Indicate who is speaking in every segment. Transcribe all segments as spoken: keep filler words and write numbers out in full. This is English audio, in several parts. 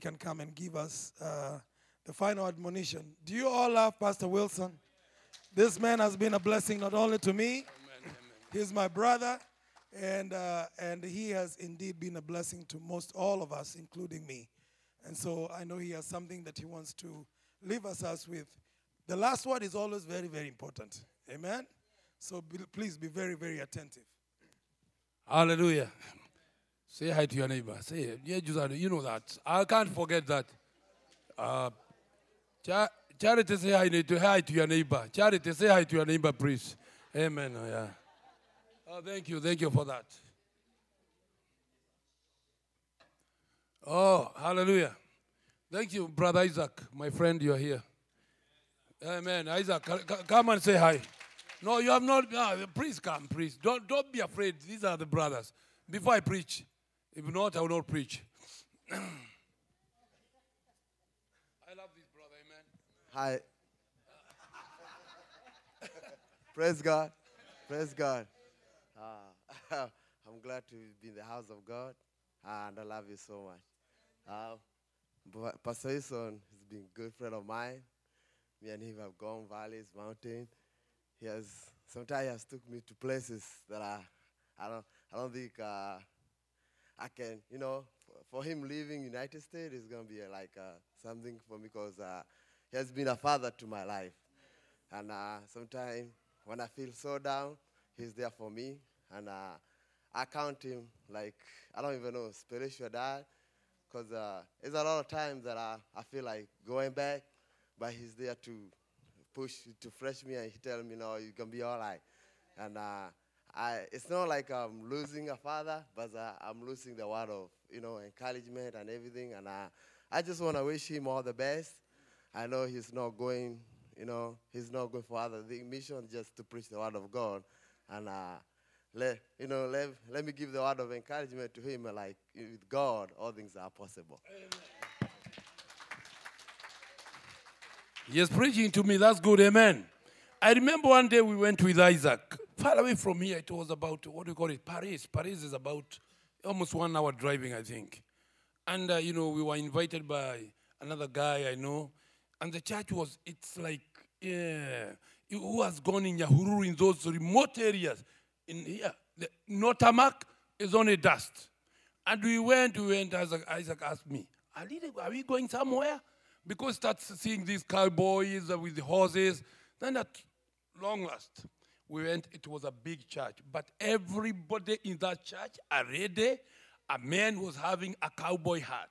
Speaker 1: can come and give us uh, the final admonition. Do you all love Pastor Wilson? This man has been a blessing not only to me, he's my brother, and uh, and he has indeed been a blessing to most all of us, including me. And so I know he has something that he wants to leave us us with. The last word is always very, very important. Amen? So be, please be very, very attentive.
Speaker 2: Hallelujah. Say hi to your neighbor. Say it. Yeah, you know that. I can't forget that. Uh, Char- Charity, say hi to, hi to your neighbor. Charity, say hi to your neighbor, please. Amen. Oh, yeah. Oh, thank you. Thank you for that. Oh, hallelujah. Thank you, Brother Isaac. My friend, you are here. Amen. Isaac, come and say hi. No, you have not. No, please come, please. Don't, don't be afraid. These are the brothers. Before I preach, if not, I will not preach. I love this brother, amen.
Speaker 3: Hi. Praise God. Praise God. Uh, I'm glad to be in the house of God, and I love you so much. Uh, Pastor Wilson has been a good friend of mine. Me and him have gone valleys, mountains. He has sometimes he has took me to places that I, I don't, I don't think uh, I can. You know, for, for him leaving United States is gonna be uh, like uh, something for me because uh, he has been a father to my life. And uh, sometimes when I feel so down, he's there for me. And uh, I count him like, I don't even know, spiritual dad. Because uh, there's a lot of times that I, I feel like going back, but he's there to push, to fresh me, and he tells me, no, you can be all right. And uh, I, it's not like I'm losing a father, but uh, I'm losing the word of, you know, encouragement and everything. And uh, I just want to wish him all the best. I know he's not going, you know, he's not going for other things, mission, just to preach the word of God. And, uh, let, you know, let, let me give the word of encouragement to him, like, with God, all things are possible.
Speaker 2: Amen. Yes, preaching to me, that's good, amen. I remember one day we went with Isaac. Far away from here, it was about, what do you call it, Paris. Paris is about almost one hour driving, I think. And, uh, you know, we were invited by another guy I know. And the church was, it's like, yeah, who has gone in Yahururu in those remote areas. In here, the, no tarmac is only dust. And we went, we went, Isaac, Isaac asked me, are we, are we going somewhere? Because starts seeing these cowboys with the horses. Then at long last, we went, it was a big church. But everybody in that church already, a man was having a cowboy hat.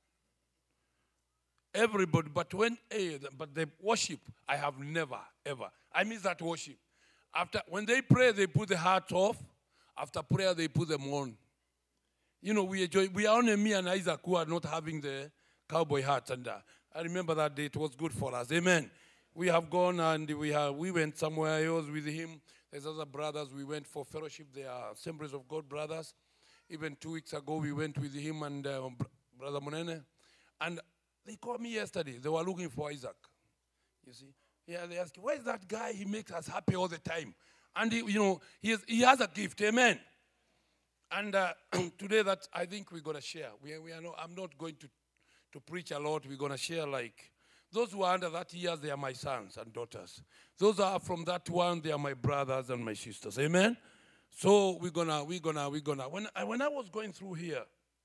Speaker 2: Everybody, but when, eh, but the worship, I have never, ever. I miss that worship. After, when they pray, they put the hat off. After prayer, they put them on. You know, we enjoy, we are only me and Isaac who are not having the cowboy hats. And uh, I remember that day, it was good for us. Amen. We have gone and we have, we went somewhere. I was with him. There's other brothers. We went for fellowship. They are Assemblies of God brothers. Even two weeks ago, we went with him and uh, Brother Monene. And they called me yesterday. They were looking for Isaac. You see? Yeah, they asked, where's that guy? He makes us happy all the time. And, he, you know, he has, he has a gift. Amen. And uh, today that I think we're going to share. We, we are not, I'm not going to, to preach a lot. We're going to share like, those who are under that years, they are my sons and daughters. Those who are from that one, they are my brothers and my sisters. Amen? So we're going to, we're going to, we're going to. When I, when I was going through here,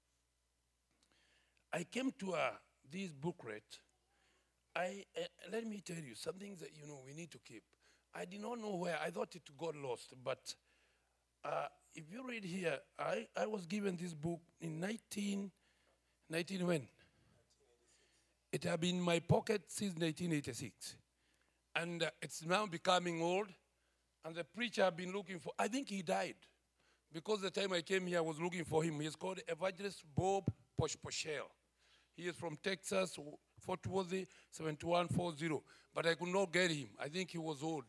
Speaker 2: I came to a, this booklet. I, uh, let me tell you, some things that, you know, we need to keep. I did not know where. I thought it got lost. But uh, if you read here, I, I was given this book in nineteen, nineteen when? It had been in my pocket since nineteen eighty-six. And uh, it's now becoming old. And the preacher I've been looking for, I think he died. Because the time I came here, I was looking for him. He's called Evangelist Bob Poshposhel. He is from Texas, Fort Worth, seven one four zero. But I could not get him. I think he was old.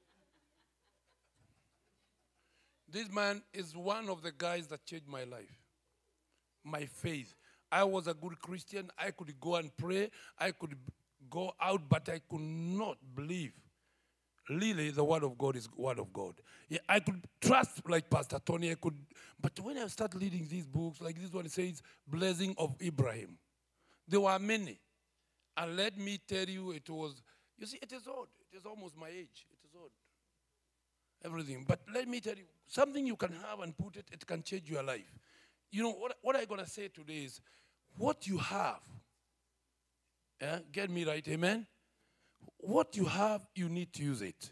Speaker 2: This man is one of the guys that changed my life, my faith. I was a good Christian. I could go and pray. I could go out, but I could not believe. Really, the word of God is word of God. Yeah, I could trust like Pastor Tony. I could, but when I start reading these books, like this one says, Blessing of Abraham. There were many. And let me tell you, it was, you see, it is odd. It is almost my age. It is odd. Everything. But let me tell you, something you can have and put it, it can change your life. You know, what, what I'm going to say today is, what you have, yeah, get me right, amen? What you have, you need to use it.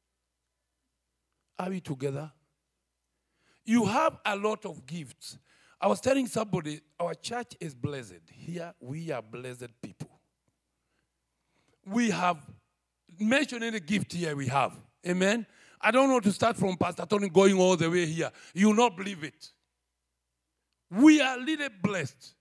Speaker 2: Are we together? You have a lot of gifts. I was telling somebody, our church is blessed. Here, we are blessed people. We have, mention any gift here we have. Amen? I don't know to start from Pastor Tony going all the way here. You will not believe it. We are really blessed.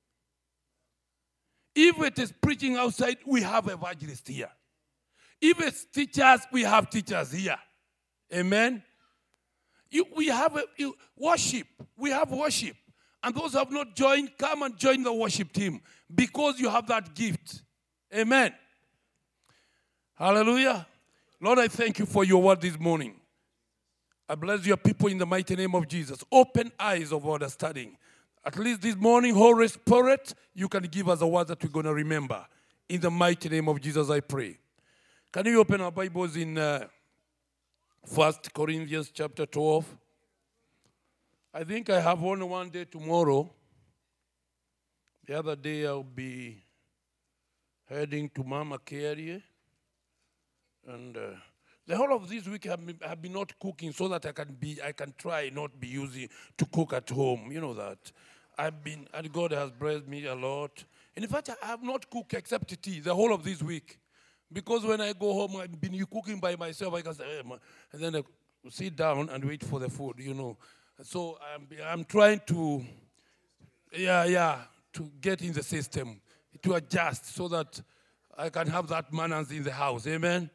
Speaker 2: If it is preaching outside, we have evangelists here. If it's teachers, we have teachers here. Amen? You, we have a, you, worship. We have worship. And those who have not joined, come and join the worship team because you have that gift. Amen? Hallelujah. Lord, I thank you for your word this morning. I bless your people in the mighty name of Jesus. Open eyes of understanding. At least this morning, Holy Spirit, you can give us a word that we're going to remember. In the mighty name of Jesus, I pray. Can you open our Bibles in uh, First Corinthians chapter twelve? I think I have only one day tomorrow. The other day I'll be heading to Mama Carrier. And uh, the whole of this week I have been, I have been not cooking so that I can be I can try not be using to cook at home. You know that. I've been, and God has blessed me a lot. And in fact, I have not cooked except tea the whole of this week. Because when I go home, I've been cooking by myself. I can say, hey, man. And then I sit down and wait for the food, you know. So I'm, I'm trying to, yeah, yeah, to get in the system, to adjust so that I can have that manners in the house. Amen?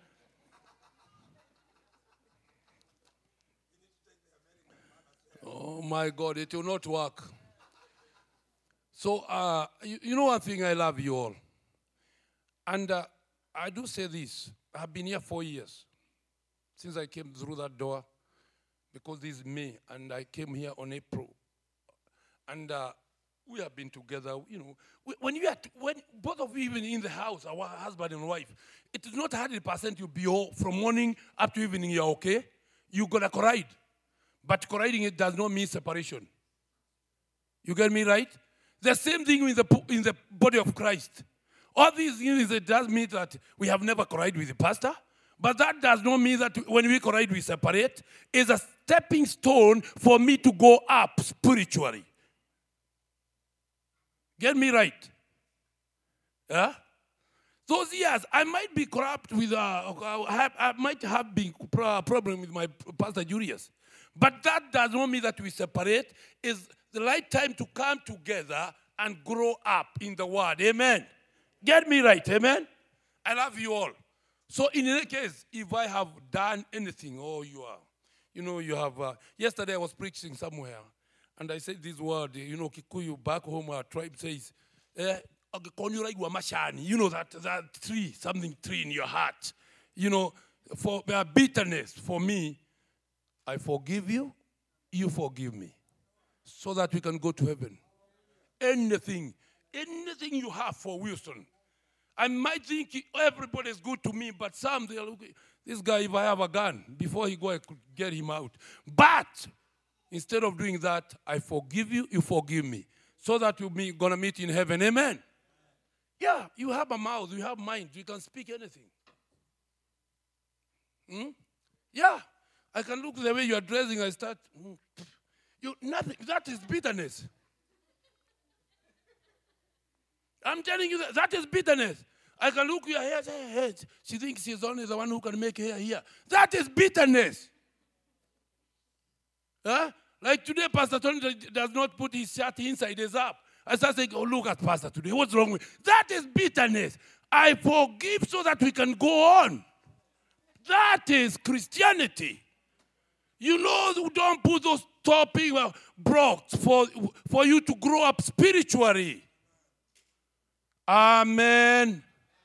Speaker 2: Oh, my God, it will not work. So, uh, you, you know one thing, I love you all. And uh, I do say this. I've been here four years since I came through that door because this is May, and I came here on April. And uh, we have been together, you know. When you are, t- when both of you even in the house, our husband and wife, it is not one hundred percent you'll be all, from morning up to evening, you're okay. You're going to collide. But colliding, it does not mean separation. You get me right? The same thing in the, in the body of Christ. All these things, it does mean that we have never collided with the pastor. But that does not mean that when we collide, we separate. It's a stepping stone for me to go up spiritually. Get me right? Yeah? Those years, I might be corrupt with, uh, I might have been a problem with my pastor Julius. But that does not mean that we separate. It's the right time to come together and grow up in the word. Amen. Get me right. Amen. I love you all. So in any case, if I have done anything, or you are, you know, you have, uh, yesterday I was preaching somewhere, and I said this word, you know, Kikuyu, back home, our tribe says, eh, you know, that, that tree, something tree in your heart. You know, for uh, bitterness, for me, I forgive you, you forgive me, so that we can go to heaven. Anything, anything you have for Wilson. I might think everybody is good to me, but some, they are looking, this guy, if I have a gun, before he go, I could get him out. But instead of doing that, I forgive you, you forgive me, so that we're going to meet in heaven. Amen. Yeah, you have a mouth, you have mind, you can speak anything. Hmm? Yeah. I can look the way you are dressing, I start, mm, you nothing. That is bitterness. I'm telling you that, that is bitterness. I can look your hair, say, hey, she thinks she's only the one who can make hair here. That is bitterness. Huh? Like today, Pastor Tony does not put his shirt inside his up. I start saying, oh, look at Pastor today. What's wrong with that? Is bitterness. I forgive so that we can go on. That is Christianity. You know, don't put those topping uh, blocks for, for you to grow up spiritually. Amen.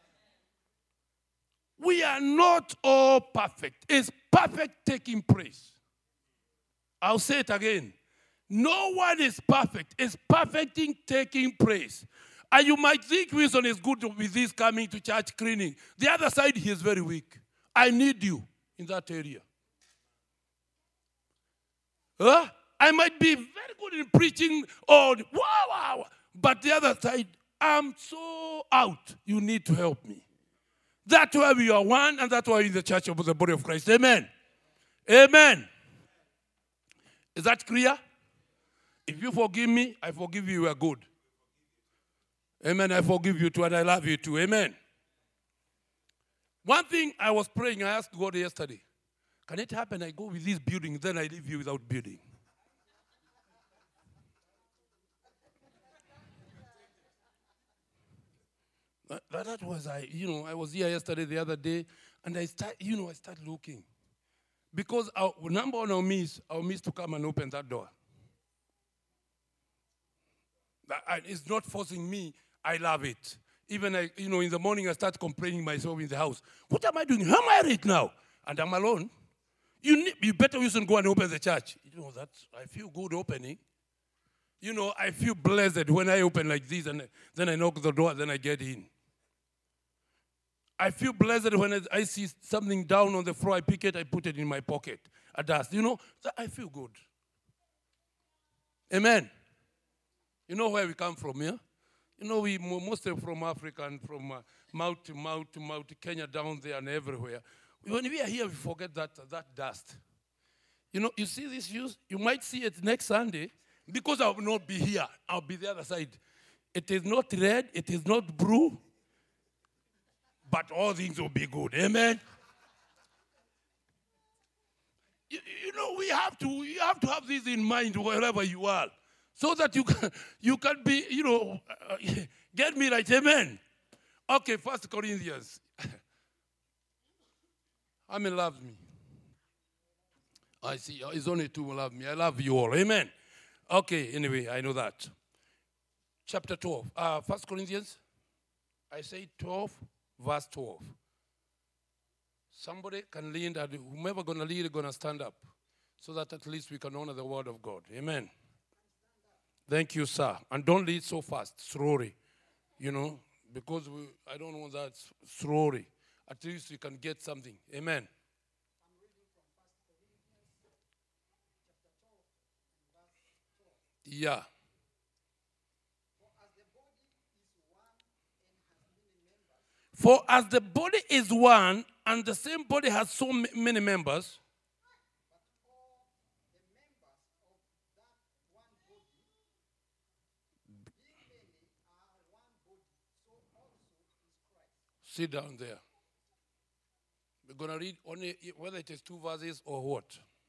Speaker 2: We are not all perfect. It's perfect taking place. I'll say it again. No one is perfect. It's perfecting taking place. And you might think Wilson is good with this coming to church cleaning. The other side, he is very weak. I need you in that area. Huh? I might be very good in preaching or wow, wow. But the other side, I'm so out. You need to help me. That's why we are one, and that's why we're in the church of the body of Christ. Amen. Amen. Is that clear? If you forgive me, I forgive you, you are good. Amen. I forgive you too, and I love you too. Amen. One thing I was praying, I asked God yesterday, can it happen I go with this building, then I leave you without building? That, that was, I, you know, I was here yesterday, the other day, and I start, you know, I started looking. Because our, number one, I'll miss, I'll miss to come and open that door. That, I, it's not forcing me. I love it. Even, I, you know, in the morning, I start complaining myself in the house. What am I doing? How am I right now? And I'm alone. You, need, you better you should go and open the church. You know, that I feel good opening. You know, I feel blessed when I open like this, and then I knock the door, then I get in. I feel blessed when I see something down on the floor, I pick it, I put it in my pocket. A dust, you know, I feel good. Amen. You know where we come from, yeah? You know, we mostly from Africa and from uh, mouth to mouth to mouth, Kenya down there and everywhere. When we are here, we forget that, that dust. You know, you see this use, you might see it next Sunday, because I will not be here. I'll be the other side. It is not red, it is not blue, but all things will be good. Amen. You, you know, we have to you have to have this in mind wherever you are, so that you can you can be, you know, uh, get me right. Amen. Okay, First Corinthians. How many loves me? I see. It's only two who love me. I love you all. Amen. Okay. Anyway, I know that. Chapter twelve. Uh, First Corinthians. I say twelve. Verse twelve. Somebody can lead, and whomever going to lead is going to stand up, so that at least we can honor the word of God. Amen. Thank you, sir. And don't lead so fast, slowly, you know, because we, I don't want that slowly. At least we can get something. Amen. I'm reading from First Corinthians, chapter twelve, verse twelve. Yeah. For as the body is one, and the same body has so many members, but all the members of that one body, being many, are one body, so also is Christ. Sit down there. We're going to read only whether it is two verses or what.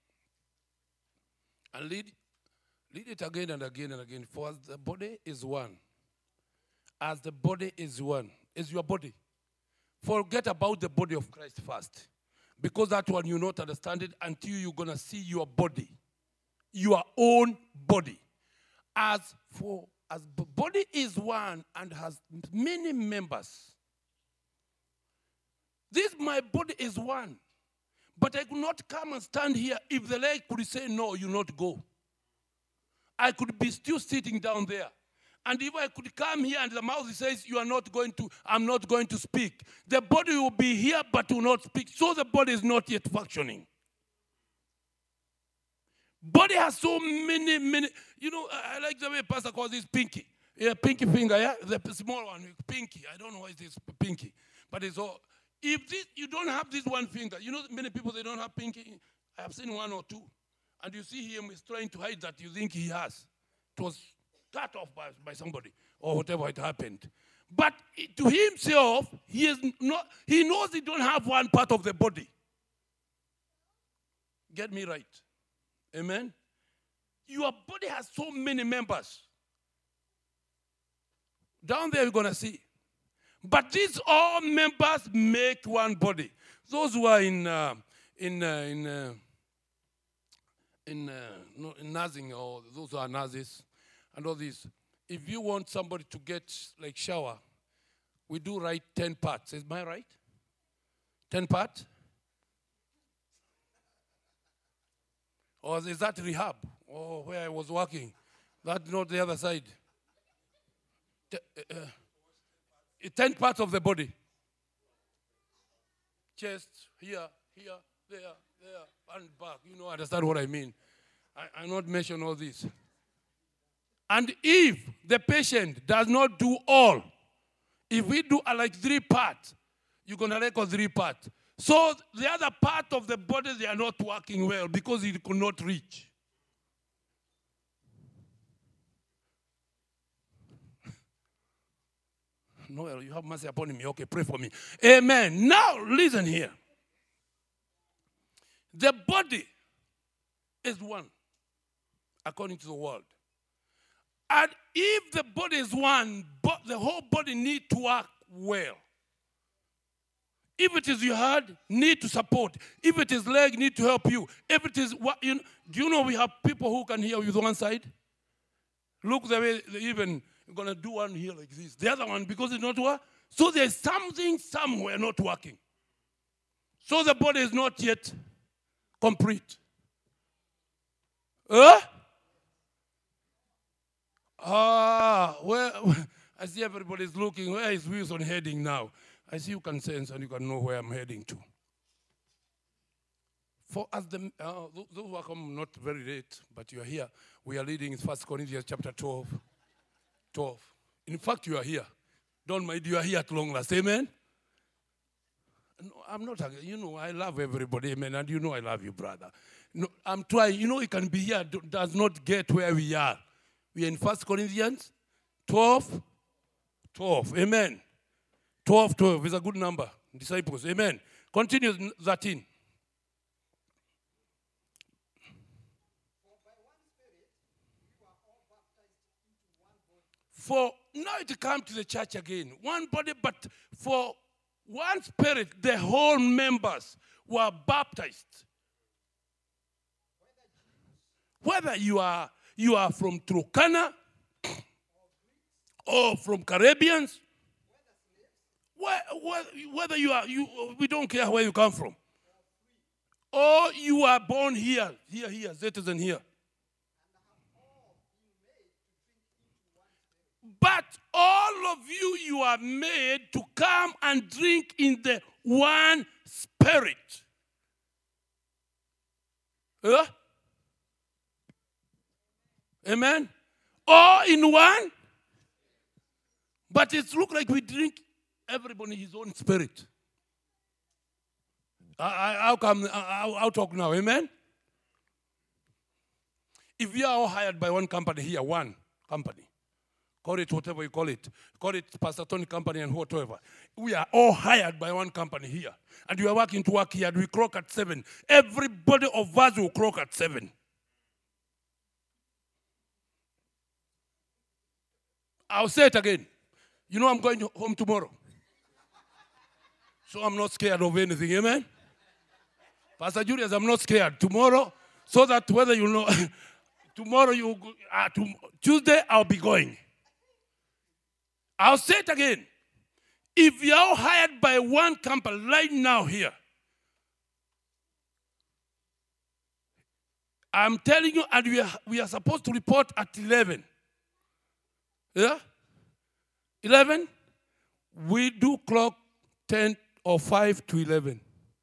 Speaker 2: And read, read it again and again and again. For as the body is one, as the body is one, is your body. Forget about the body of Christ first. Because that one you not understand it until you're going to see your body. Your own body. As for as the body is one and has many members. This my body is one. But I could not come and stand here if the leg could say no, you not go. I could be still sitting down there. And if I could come here and the mouth says, you are not going to, I'm not going to speak. The body will be here but will not speak. So the body is not yet functioning. Body has so many, many, you know, I like the way Pastor calls this pinky. Yeah, pinky finger, yeah? The small one, pinky. I don't know why it is pinky. But it's all, if this, you don't have this one finger, you know many people, they don't have pinky. I have seen one or two. And you see him is trying to hide that you think he has. It was cut off by, by somebody or whatever it happened. But to himself, he is not. He knows he don't have one part of the body. Get me right. Amen? Your body has so many members. Down there you're going to see. But these all members make one body. Those who are in uh, in uh, in uh, in, uh, no, in nursing, or those who are nurses, and all this. If you want somebody to get like shower, we do write ten parts. Is my right? Ten parts? Or is that rehab? Or where I was working? That's not the other side. T- uh, uh, ten parts of the body. Chest, here, here, there, there, and back. You know, understand what I mean. I, I'm not mention all this. And if the patient does not do all, if we do uh, like three parts, you're going to record three parts. So the other part of the body, they are not working well because it could not reach. Noel, you have mercy upon me. Okay, pray for me. Amen. Now, listen here. The body is one, according to the world. And if the body is one, but the whole body needs to work well. If it is your heart, need to support. If it is leg, need to help you. If it is what you know, do you know we have people who can hear with one side? Look the way they even gonna do one here like this. The other one, because it's not working. So there's something somewhere not working. So the body is not yet complete. Huh? Ah, well, I see everybody's looking. Where is Wilson heading now? I see you can sense and you can know where I'm heading to. For us, the, uh, those who are come not very late, but you are here, we are reading First Corinthians chapter twelve. twelve. In fact, you are here. Don't mind, you are here at long last. Amen? No, I'm not, you know, I love everybody. Amen. And you know I love you, brother. No, I'm trying. You know, you can be here, does not get where we are. We are in First Corinthians twelve. twelve. Amen. twelve, twelve is a good number. Disciples. Amen. Continue thirteen. For now it comes to the church again. One body, but for one spirit, the whole members were baptized. Whether you are you are from Turkana or from Caribbeans, whether you are you, we don't care where you come from, or you are born here, here, here, citizen here. But all of you, you are made to come and drink in the one spirit. Huh? Amen? All in one. But it looks like we drink everybody his own spirit. I'll come, I'll, I'll talk now. Amen? If we are all hired by one company here, one company, call it whatever you call it. Call it Pastor Tony Company and whatever. We are all hired by one company here. And we are working to work here. And we clock at seven. Everybody of us will clock at seven. I'll say it again. You know I'm going home tomorrow. So I'm not scared of anything. Amen? Pastor Julius, I'm not scared. Tomorrow, so that whether you know, tomorrow you, uh, to, Tuesday I'll be going. I'll say it again. If you are hired by one company right now here, I'm telling you, and we are, we are supposed to report at eleven. Yeah? eleven? We do clock ten or five to eleven.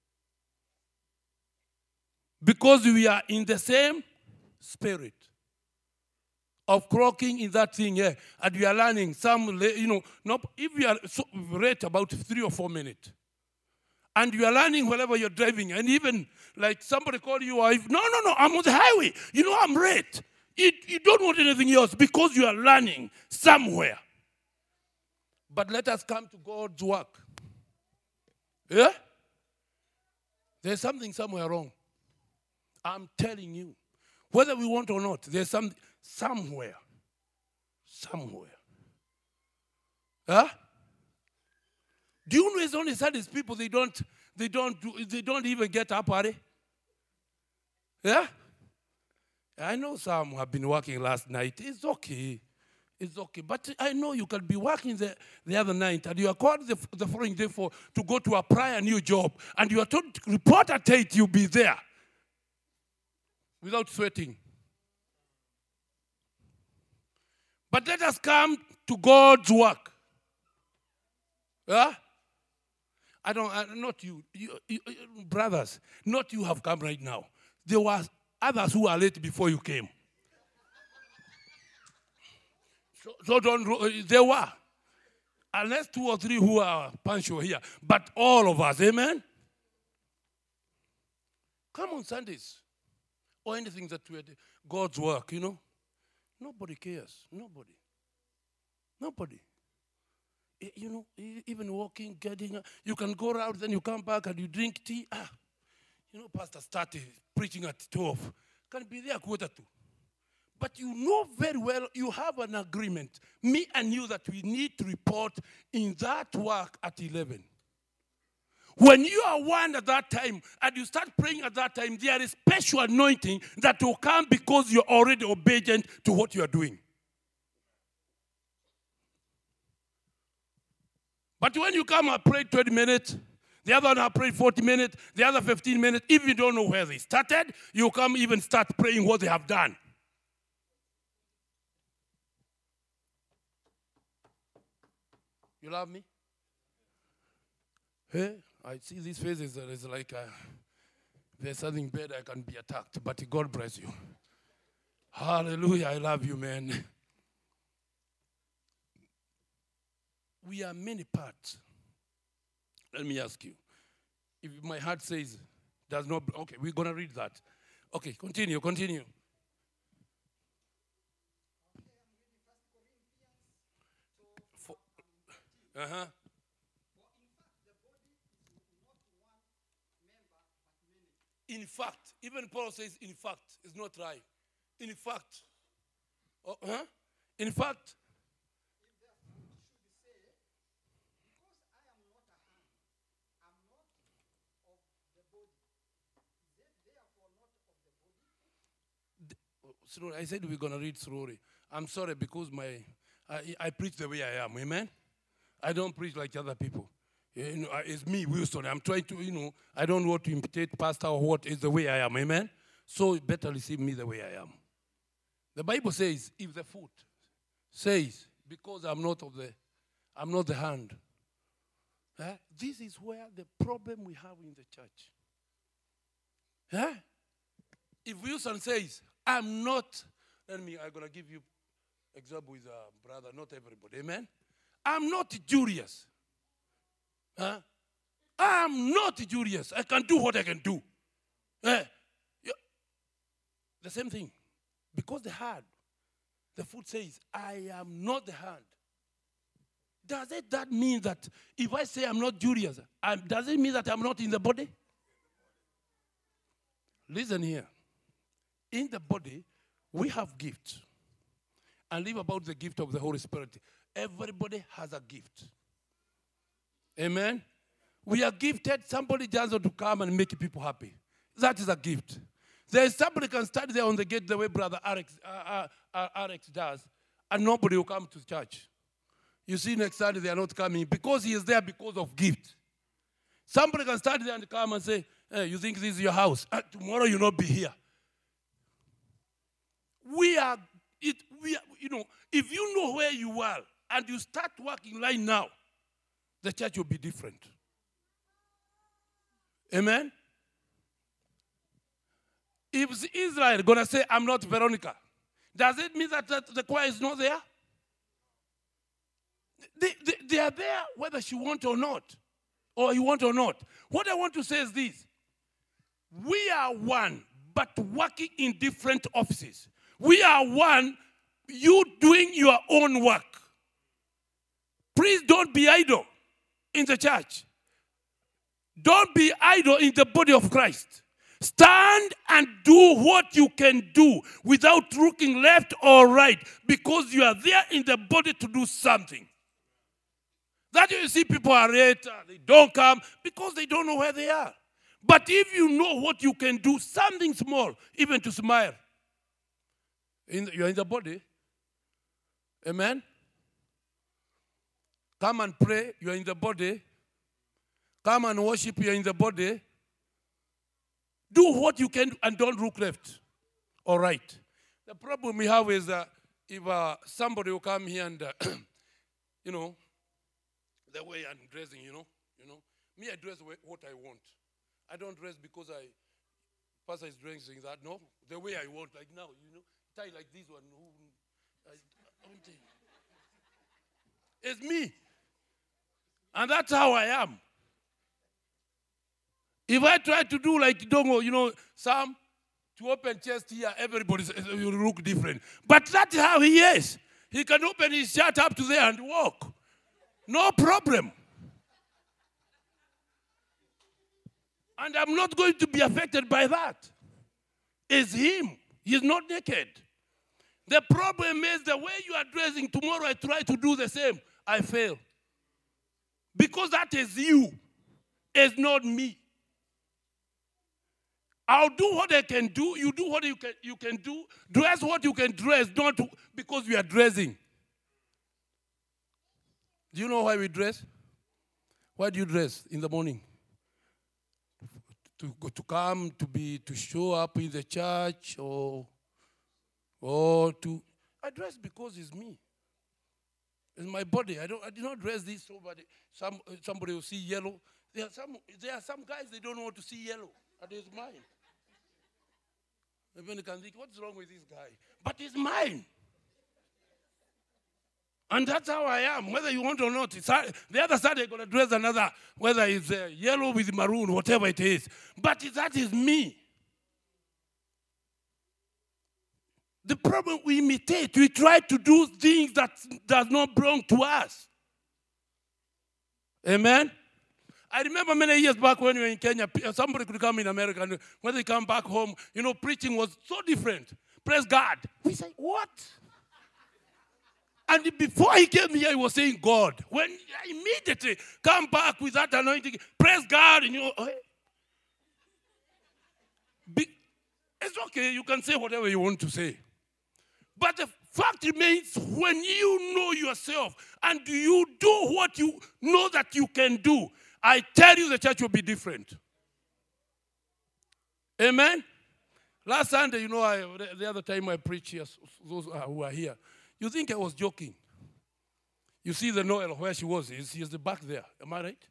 Speaker 2: Because we are in the same spirit of clocking in that thing, yeah, and we are learning some, you know, not, if we are so, rate about three or four minutes, and you are learning wherever you're driving, and even like somebody call you, or if, no, no, no, I'm on the highway, you know, I'm late. You, you don't want anything else because you are learning somewhere. But let us come to God's work. Yeah? There's something somewhere wrong. I'm telling you. Whether we want or not, there's some somewhere. Somewhere. Huh? Do you know it's only saddest people they don't they don't do they don't even get up early? Yeah? I know some have been working last night. It's okay. It's okay. But I know you can be working the, the other night and you are called the, the following day for to go to apply a new job and you are told to report at eight, you'll be there. Without sweating. But let us come to God's work. Huh? I don't, I, not you, you, you, brothers, not you have come right now. There were others who are late before you came. So, so don't, there were. Unless two or three who are punctual here. But all of us, amen? Come on Sundays. Or anything that we do. God's work, you know. Nobody cares. Nobody. Nobody. You know, even walking, getting, you can go out, then you come back and you drink tea. Ah, you know, pastor started preaching at twelve. Can be there quarter to. But you know very well, you have an agreement, me and you, that we need to report in that work at eleven. When you are one at that time and you start praying at that time, there is special anointing that will come because you're already obedient to what you are doing. But when you come and pray twenty minutes, the other one have prayed forty minutes, the other fifteen minutes, if you don't know where they started, you come even start praying what they have done. You love me? Hey, I see these faces that is like uh, there's something bad, I can be attacked, but God bless you. Hallelujah, I love you, man. We are many parts. Let me ask you. If my heart says, does not, okay, we're going to read that. Okay, continue, continue. For, uh-huh. In fact, even Paul says, in fact, it's not right. In fact, oh, huh? In fact, I said we're going to read slowly. I'm sorry because my I, I preach the way I am. Amen? I don't preach like other people. You know, it's me, Wilson. I'm trying to, you know, I don't want to imitate pastor or what is the way I am. Amen? So better receive me the way I am. The Bible says, if the foot says, because I'm not of the, I'm not the hand. Eh? This is where the problem we have in the church. Eh? If Wilson says, I'm not, let me, I'm going to give you example with a brother, not everybody, amen? I'm not Julius. Huh? I'm not Julius. I can do what I can do. Eh? Yeah. The same thing. Because the hand, the foot says, I am not the hand. Does it that mean that if I say I'm not Julius, I'm, does it mean that I'm not in the body? Listen here. In the body, we have gifts. And live about the gift of the Holy Spirit. Everybody has a gift. Amen? We are gifted. Somebody just want to come and make people happy. That is a gift. There is somebody can stand there on the gate the way Brother Alex, uh, uh, Alex does, and nobody will come to church. You see, next Sunday they are not coming because he is there because of gift. Somebody can stand there and come and say, hey, you think this is your house? Uh, tomorrow you'll not be here. We are, it, we are, you know, if you know where you are and you start working right now, the church will be different. Amen? If Israel going to say, I'm not Veronica, does it mean that, that the choir is not there? They, they, they are there whether she wants or not, or you want or not. What I want to say is this. We are one, but working in different offices. We are one, you doing your own work. Please don't be idle in the church. Don't be idle in the body of Christ. Stand and do what you can do without looking left or right because you are there in the body to do something. That you see people are late, they don't come because they don't know where they are. But if you know what you can do, something small, even to smile, in the, you're in the body. Amen? Come and pray, you're in the body. Come and worship, you're in the body. Do what you can and don't look left or right. The problem we have is that if uh, somebody will come here and uh, you know, the way I'm dressing, you know, you know. Me, I dress what I want. I don't dress because I, pastor is dressing that. No, the way I want, like now, you know, tie like this one. I, I don't think. It's me. And that's how I am. If I try to do like Dongo, you know, some to open chest here, everybody will look different. But that's how he is. He can open his shirt up to there and walk. No problem. And I'm not going to be affected by that. It's him. He's not naked. The problem is the way you are dressing. Tomorrow I try to do the same. I fail. Because that is you. It's not me. I'll do what I can do. You do what you can, you can do. Dress what you can dress, not because we are dressing. Do you know why we dress? Why do you dress in the morning? To go to come, to be, to show up in the church, or, or to. I dress because it's me. It's my body. I don't. I do not dress this. Somebody, some, somebody will see yellow. There are some. There are some guys they don't want to see yellow. And it's mine. Even you can think, what's wrong with this guy? But it's mine. And that's how I am, whether you want or not. It's, the other side, they're going to dress another, whether it's uh, yellow with maroon, whatever it is. But that is me. The problem, we imitate. We try to do things that does not belong to us. Amen? I remember many years back when we were in Kenya, somebody could come in America, and when they come back home, you know, preaching was so different. Praise God. We say, what? And before he came here, he was saying God. When I immediately come back with that anointing, praise God, and you know, it's okay, you can say whatever you want to say. But the fact remains, when you know yourself and you do what you know that you can do, I tell you the church will be different. Amen? Last Sunday, you know, I, the other time I preached here, those who are here, you think I was joking. You see the Noel where she was. She's the back there. Am I right?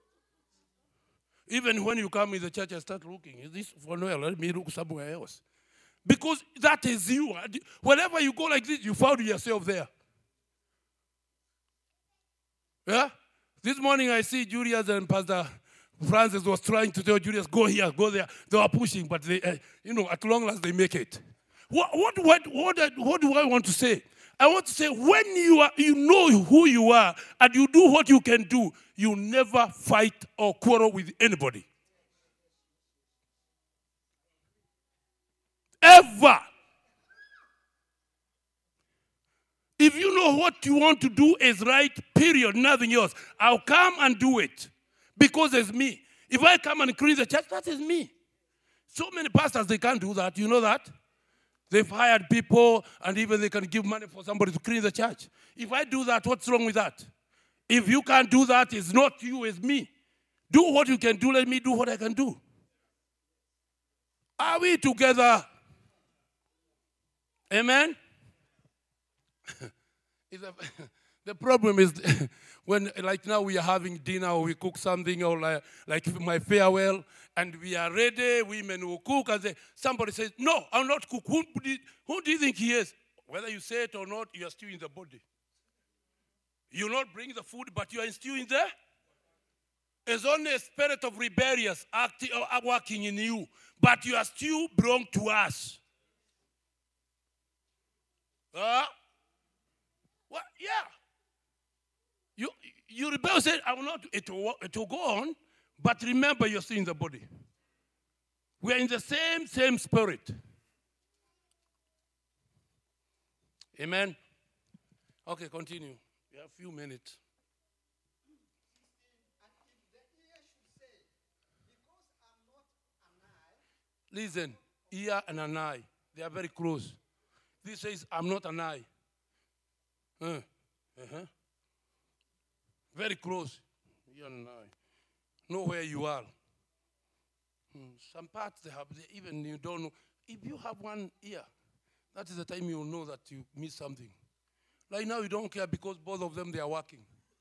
Speaker 2: Even when you come in the church, I start looking. Is this for Noel? Let me look somewhere else. Because that is you. Wherever you go like this, you found yourself there. Yeah? This morning I see Julius and Pastor Francis was trying to tell Julius, go here, go there. They were pushing, but they, uh, you know, at long last they make it. What, what, what, what, what do I want to say? I want to say, when you are, you know who you are and you do what you can do, you never fight or quarrel with anybody. Ever. If you know what you want to do is right, period, nothing else, I'll come and do it because it's me. If I come and clean the church, that is me. So many pastors, they can't do that. You know that? They've hired people and even they can give money for somebody to clean the church. If I do that, what's wrong with that? If you can't do that, it's not you, it's me. Do what you can do, let me do what I can do. Are we together? Amen? The problem is when, like now, we are having dinner or we cook something, or like, like my farewell, and we are ready, women will cook, and they, somebody says, no, I'll not cook. Who, who do you think he is? Whether you say it or not, you are still in the body. You not bring the food, but you are still in there. It's only a spirit of rebellious acting or working in you, but you are still belong to us. Huh? Well, yeah. You you rebel, said, I will not, it will, it will go on, but remember you're still in the body. We are in the same, same spirit. Amen. Okay, continue. We have a few minutes. Listen, ear and an eye, they are very close. This says, I'm not an eye. Uh, uh-huh. Very close. Ear and an eye. Know where you are. Hmm. Some parts they have, they even you don't know. If you have one ear, that is the time you will know that you miss something. Right now you don't care because both of them, they are working.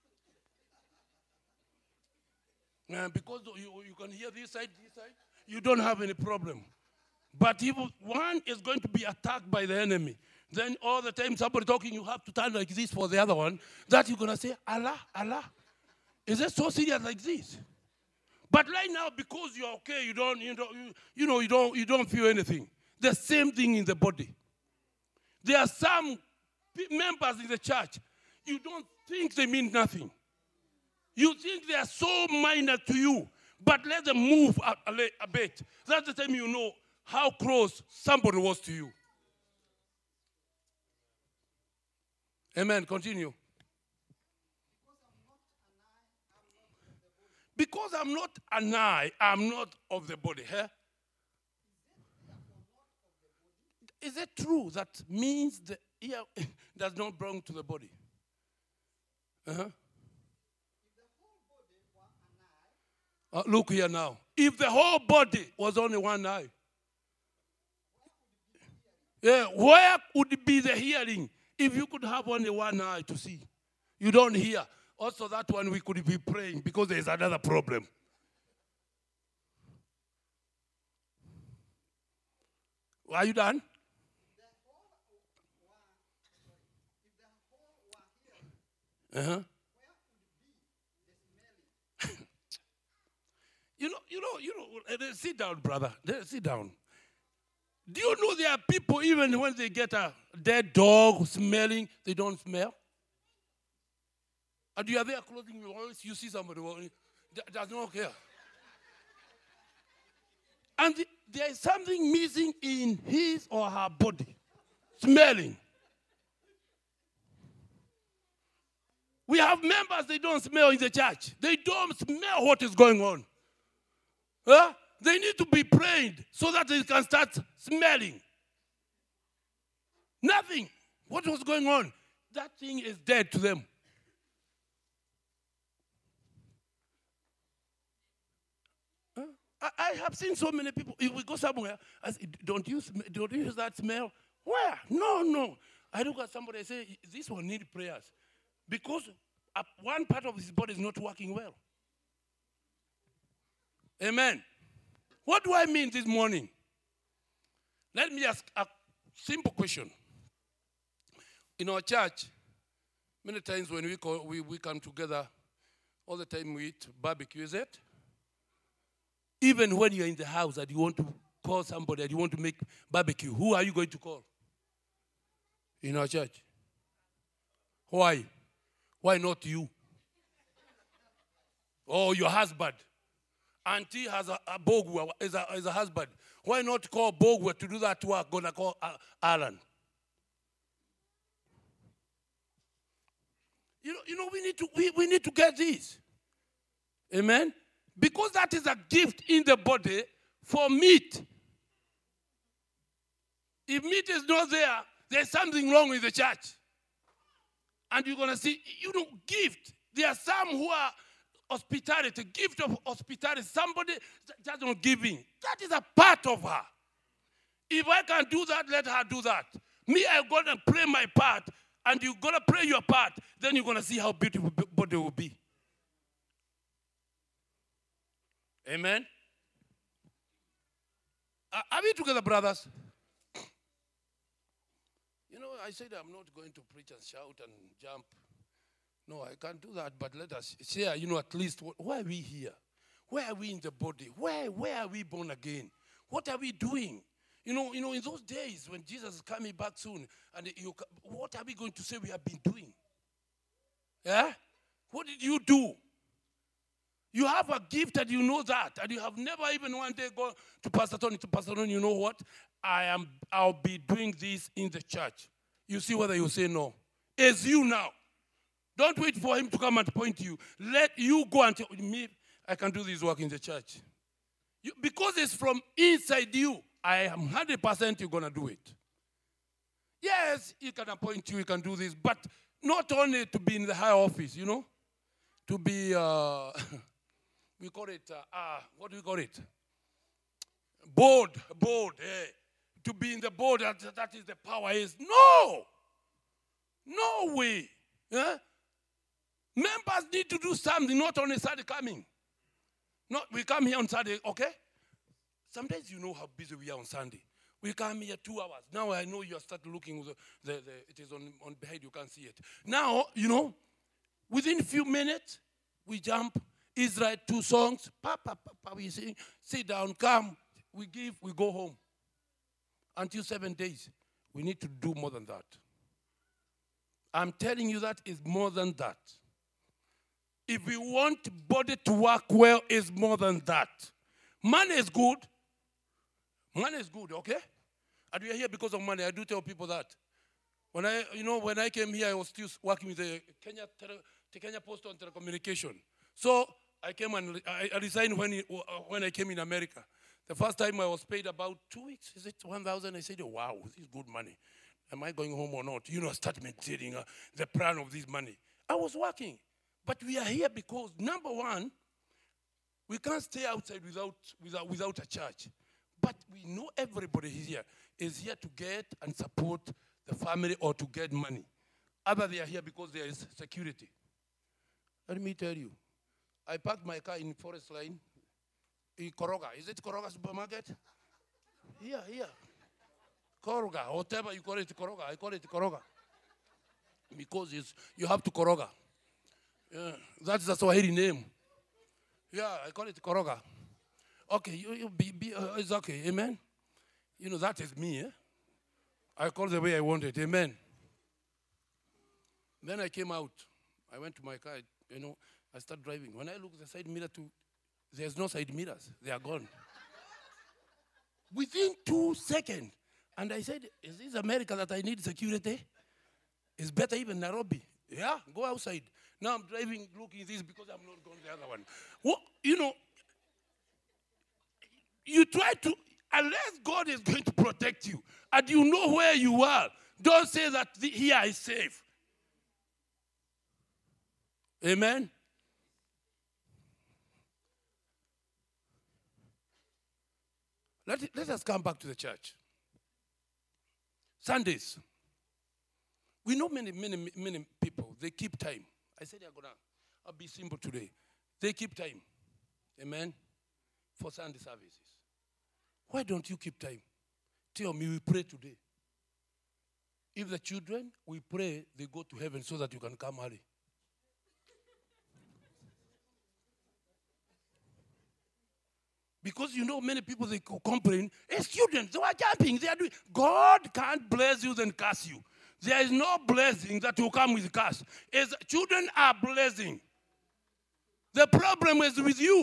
Speaker 2: And because you, you can hear this side, this side, you don't have any problem. But if one is going to be attacked by the enemy, then all the time somebody talking, you have to turn like this for the other one, that you're going to say, Allah, Allah. Is it so serious like this? But right now, because you're okay, you don't, you don't, you, you know, you don't, you don't feel anything. The same thing in the body. There are some members in the church, you don't think they mean nothing. You think they are so minor to you, but let them move a, a, a bit. That's the time you know how close somebody was to you. Amen. Continue. Because I'm not an eye, I'm not of the body. Huh? Is it true that means the ear does not belong to the body? Uh-huh. Uh, look here now. If the whole body was only one eye, yeah, where would be the hearing if you could have only one eye to see? You don't hear. Also, that one we could be praying because there is another problem. Are you done? Uh-huh. you know, you know, you know, uh, sit down, brother. Sit down. Do you know there are people, even when they get a dead dog smelling, they don't smell? And you are there closing your eyes, you see somebody that does not care. And the, there is something missing in his or her body. Smelling. We have members, they don't smell in the church. They don't smell what is going on. Huh? They need to be trained so that they can start smelling. Nothing. What was going on? That thing is dead to them. Huh? I, I have seen so many people. If we go somewhere, I say, don't you, don't you use that smell? Where? No, no. I look at somebody and say, this one needs prayers. Because one part of his body is not working well. Amen. What do I mean this morning? Let me ask a simple question. In our church, many times when we, call, we, we come together, all the time we eat barbecue, is it? Even when you're in the house and you want to call somebody and you want to make barbecue, who are you going to call? In our church. Why? Why not you? Or your husband? Auntie has a, a Bogwa, is a, is a husband. Why not call Bogwa to do that work? Gonna call uh, Alan. You know, you know, we need to we, we need to get this. Amen? Because that is a gift in the body for meat. If meat is not there, there's something wrong with the church. And you're going to see, you know, gift. There are some who are hospitality, gift of hospitality. Somebody just not giving. That is a part of her. If I can do that, let her do that. Me, I'm going to play my part, and you're going to play your part. Then you're going to see how beautiful body will be. Amen? Are we together, brothers? You know, I said I'm not going to preach and shout and jump. No, I can't do that, but let us share, you know, at least, why are we here? Where are we in the body? Where, where are we born again? What are we doing? You know, you know, in those days when Jesus is coming back soon, and you, what are we going to say we have been doing? Yeah? What did you do? You have a gift and you know that, and you have never even one day gone to Pastor Tony, to Pastor Tony, you know what? I am, I'll be doing this in the church. You see whether you say no. It's you now. Don't wait for him to come and point to you. Let you go and tell me, I can do this work in the church. You, because it's from inside you, I am one hundred percent you're going to do it. Yes, he can appoint you, he can do this, but not only to be in the high office, you know, to be, uh, we call it, uh, uh, what do we call it? Board, board, eh. To be in the board, that, that is the power is. No! No way. Yeah? Members need to do something, not on a Saturday coming. Not we come here on Saturday, okay? Sometimes you know how busy we are on Sunday. We come here two hours. Now I know you are starting looking. The, the, the, it is on, on behind. You can't see it. Now, you know, within a few minutes, we jump. Israel, two songs. Pa, pa, pa, pa, we sing. Sit down, come. We give, we go home. Until seven days. We need to do more than that. I'm telling you that is more than that. If we want body to work well, it's more than that. Money is good. Money is good, okay? And we are here because of money. I do tell people that. When I, you know, when I came here, I was still working with the Kenya, the Kenya Post on Telecommunication. So I came and I resigned when, it, when I came in America. The first time I was paid about two weeks. Is it one thousand? I said, oh, wow, this is good money. Am I going home or not? You know, start maintaining uh, the plan of this money. I was working. But we are here because, number one, we can't stay outside without, without, without a church. But we know everybody here is here to get and support the family or to get money. Other they are here because there is security. Let me tell you, I parked my car in Forest Line, in Koroga. Is it Koroga supermarket? Here, here. Koroga, whatever you call it, Koroga. I call it Koroga. Because it's, you have to Koroga. Yeah, that's the Swahili name. Yeah, I call it Koroga. Okay, you, you be, be, uh, it's okay, amen? You know, that is me, eh? I call the way I want it, amen? Then I came out. I went to my car, you know, I started driving. When I look at the side mirror, too, there's no side mirrors. They are gone. Within two seconds. And I said, is this America that I need security? It's better even Nairobi. Yeah, go outside. Now I'm driving, looking at this because I'm not going the other one. Well, you know, you try to, unless God is going to protect you, and you know where you are, don't say that the, here is safe. Amen? Let, it, let us come back to the church. Sundays. We know many, many, many people, they keep time. I said, I'm gonna, I'll be simple today. They keep time. Amen? For Sunday services. Why don't you keep time? Tell me, we pray today. If the children, we pray, they go to heaven so that you can come early. Because you know many people, they complain, hey, students, they are jumping, they are doing. God can't bless you then curse you. There is no blessing that will come with curse. As children are blessing. The problem is with you.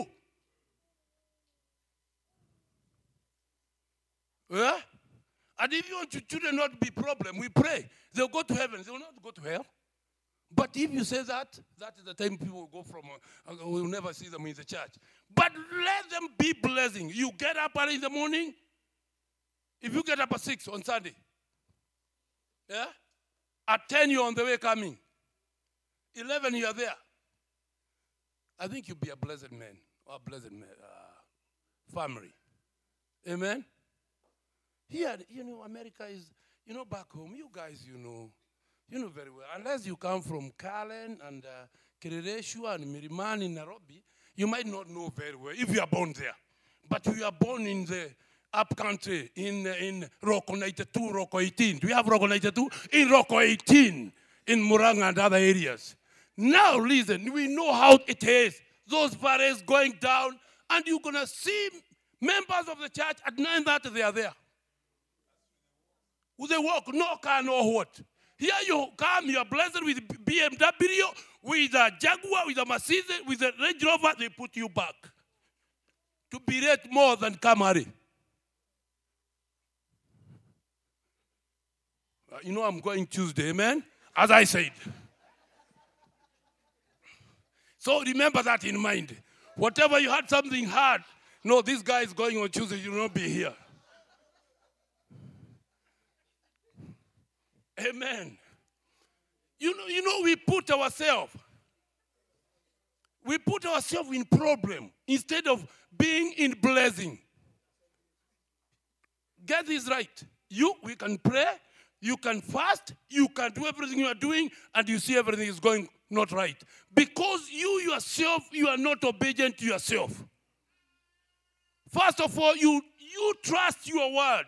Speaker 2: Yeah? And if you want your children not to be problem, we pray. They'll go to heaven. They will not go to hell. But if you say that, that is the time people will go from, uh, we'll never see them in the church. But let them be blessing. You get up early in the morning. If you get up at six on Sunday, yeah? At ten, you're on the way coming. eleven, you are there. I think you'll be a blessed man or a blessed man, uh, family. Amen? Here, you know, America is, you know, back home, you guys, you know, you know very well. Unless you come from Kalen and uh, Kirereshua and Mirimani in Nairobi, you might not know very well if you are born there. But you are born in the up country, in, uh, in Roko ninety-two, Roko eighteen. Do we have Roko ninety-two? In Roko eighteen, in Muranga and other areas. Now, listen, we know how it is. Those parents going down, and you're going to see members of the church at nine thirty, they are there. They walk, no car, no what. Here you come, you are blessed with B M W, with a Jaguar, with a Mercedes, with a Range Rover, they put you back. To be rate more than Kamari. Uh, you know I'm going Tuesday, amen? As I said. So remember that in mind. Whatever you had something hard, no, this guy is going on Tuesday, you will not be here. Amen. You know, you know, we put ourselves, we put ourselves in problem instead of being in blessing. Get this right. You, we can pray. You can fast, you can do everything you are doing, and you see everything is going not right. Because you yourself, you are not obedient to yourself. First of all, you, you trust your word.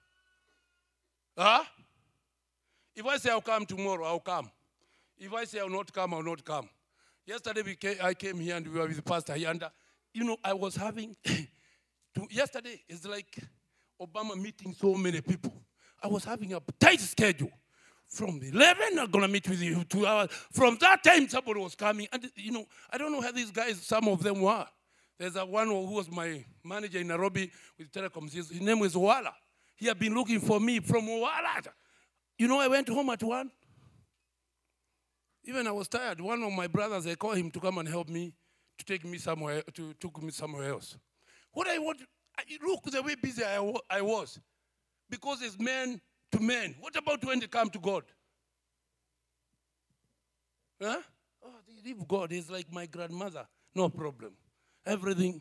Speaker 2: Huh? If I say I'll come tomorrow, I'll come. If I say I'll not come, I'll not come. Yesterday we came, I came here and we were with the pastor here. And, uh, you know, I was having, to, yesterday it's like Obama meeting so many people. I was having a tight schedule. From eleven, I'm going to meet with you two hours. From that time, somebody was coming. And, you know, I don't know how these guys, some of them were. There's a one who was my manager in Nairobi with telecoms. His, his name was Wala. He had been looking for me from Wala. You know, I went home at one. Even I was tired. One of my brothers, I called him to come and help me, to take me somewhere, to take me somewhere else. What I want, I, look the way busy I, I was. Because it's men to men. What about when they come to God? Huh? Oh, they leave God. He's like my grandmother. No problem. Everything.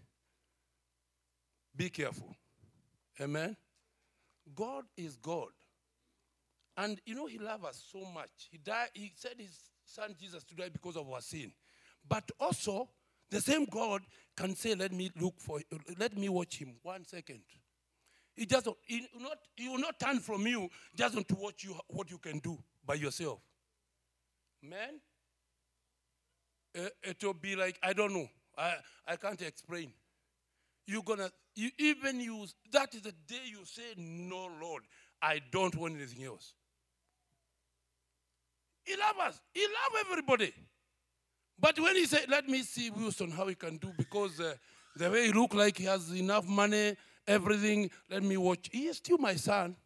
Speaker 2: Be careful. Amen? God is God. And you know, he loves us so much. He died, he said his son Jesus to die because of our sin. But also, the same God can say, let me look for, let me watch him. One second. He just he will not, he will not turn from you just to watch you what you can do by yourself. Man, uh, it will be like, I don't know. I, I can't explain. You're gonna, you even use, that is the day you say, no, Lord, I don't want anything else. He loves us. He loves everybody. But when he said, let me see Wilson, how he can do, because uh, the way he look like he has enough money, everything, let me watch. He is still my son.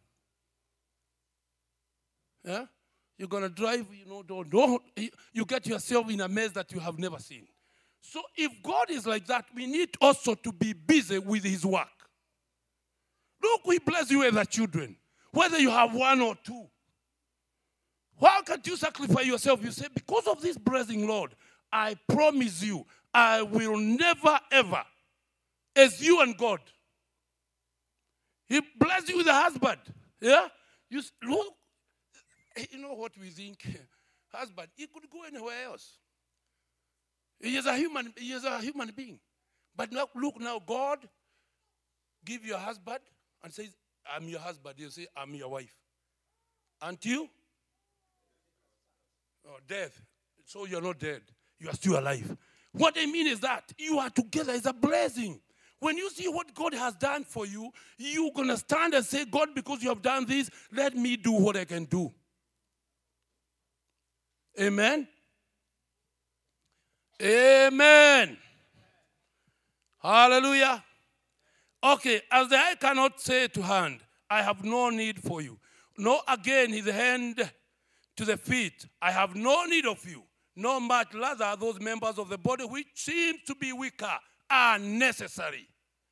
Speaker 2: Yeah? You're going to drive, you know, don't, don't, you get yourself in a mess that you have never seen. So if God is like that, we need also to be busy with his work. Look, we bless you with the children, whether you have one or two. How can you sacrifice yourself? You say, because of this blessing, Lord, I promise you, I will never, ever, as you and God. He blessed you with a husband. Yeah? You look, you know what we think? Husband, he could go anywhere else. He is a human, he is a human being. But now, look now, God give you a husband and says, I'm your husband. You say, I'm your wife. Until oh, death. So you're not dead. You are still alive. What I mean is that you are together. It's a blessing. When you see what God has done for you, you're going to stand and say, God, because you have done this, let me do what I can do. Amen? Amen. Hallelujah. Okay, as the eye cannot say to hand, I have no need for you. No, again, his hand to the feet, I have no need of you. No much rather those members of the body which seem to be weaker are necessary.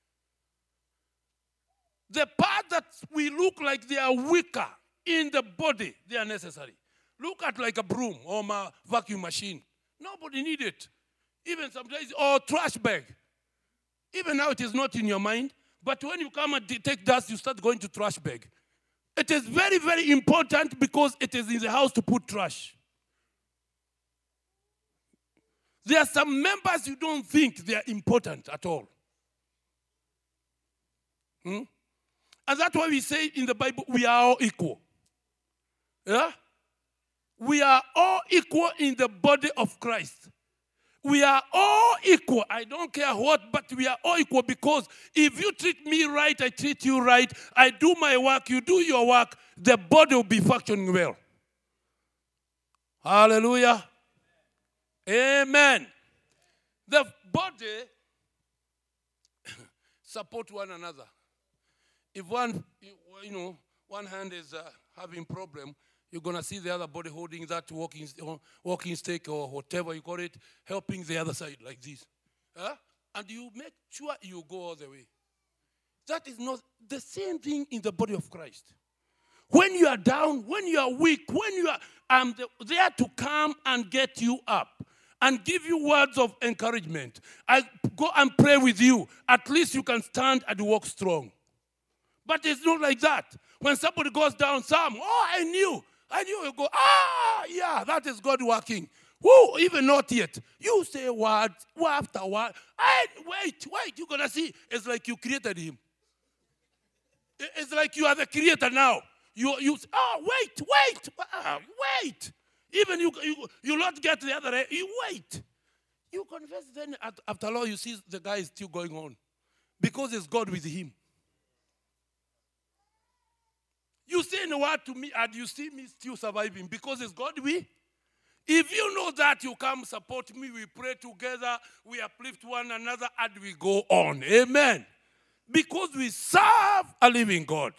Speaker 2: The part that we look like they are weaker in the body, they are necessary. Look at like a broom or a vacuum machine. Nobody needs it. Even sometimes, or trash bag. Even now it is not in your mind, but when you come and take dust, you start going to trash bag. It is very, very important because it is in the house to put trash. There are some members you don't think they are important at all. Hmm? And that's why we say in the Bible, we are all equal. Yeah? We are all equal in the body of Christ. We are all equal. I don't care what, but we are all equal because if you treat me right, I treat you right. I do my work, you do your work, the body will be functioning well. Hallelujah. Amen. The body support one another. If one, you know, one hand is uh, having problem, you're going to see the other body holding that walking, walking stick or whatever you call it, helping the other side like this. Huh? And you make sure you go all the way. That is not the same thing in the body of Christ. When you are down, when you are weak, when you are, I'm there to come and get you up and give you words of encouragement. I go and pray with you. At least you can stand and walk strong. But it's not like that. When somebody goes down some, oh, I knew. I knew. You go, ah, yeah, that is God working. Who? Even not yet. You say what? What after what? I, wait, wait. You're going to see. It's like you created him. It's like you are the creator now. You, you oh, wait, wait, uh, wait. Even you, you, you not get the other, you wait. You confess, then after all, you see the guy is still going on. Because it's God with him. You say in the word to me, and you see me still surviving because it's God with. If you know that, you come support me, we pray together, we uplift one another, and we go on. Amen. Because we serve a living God.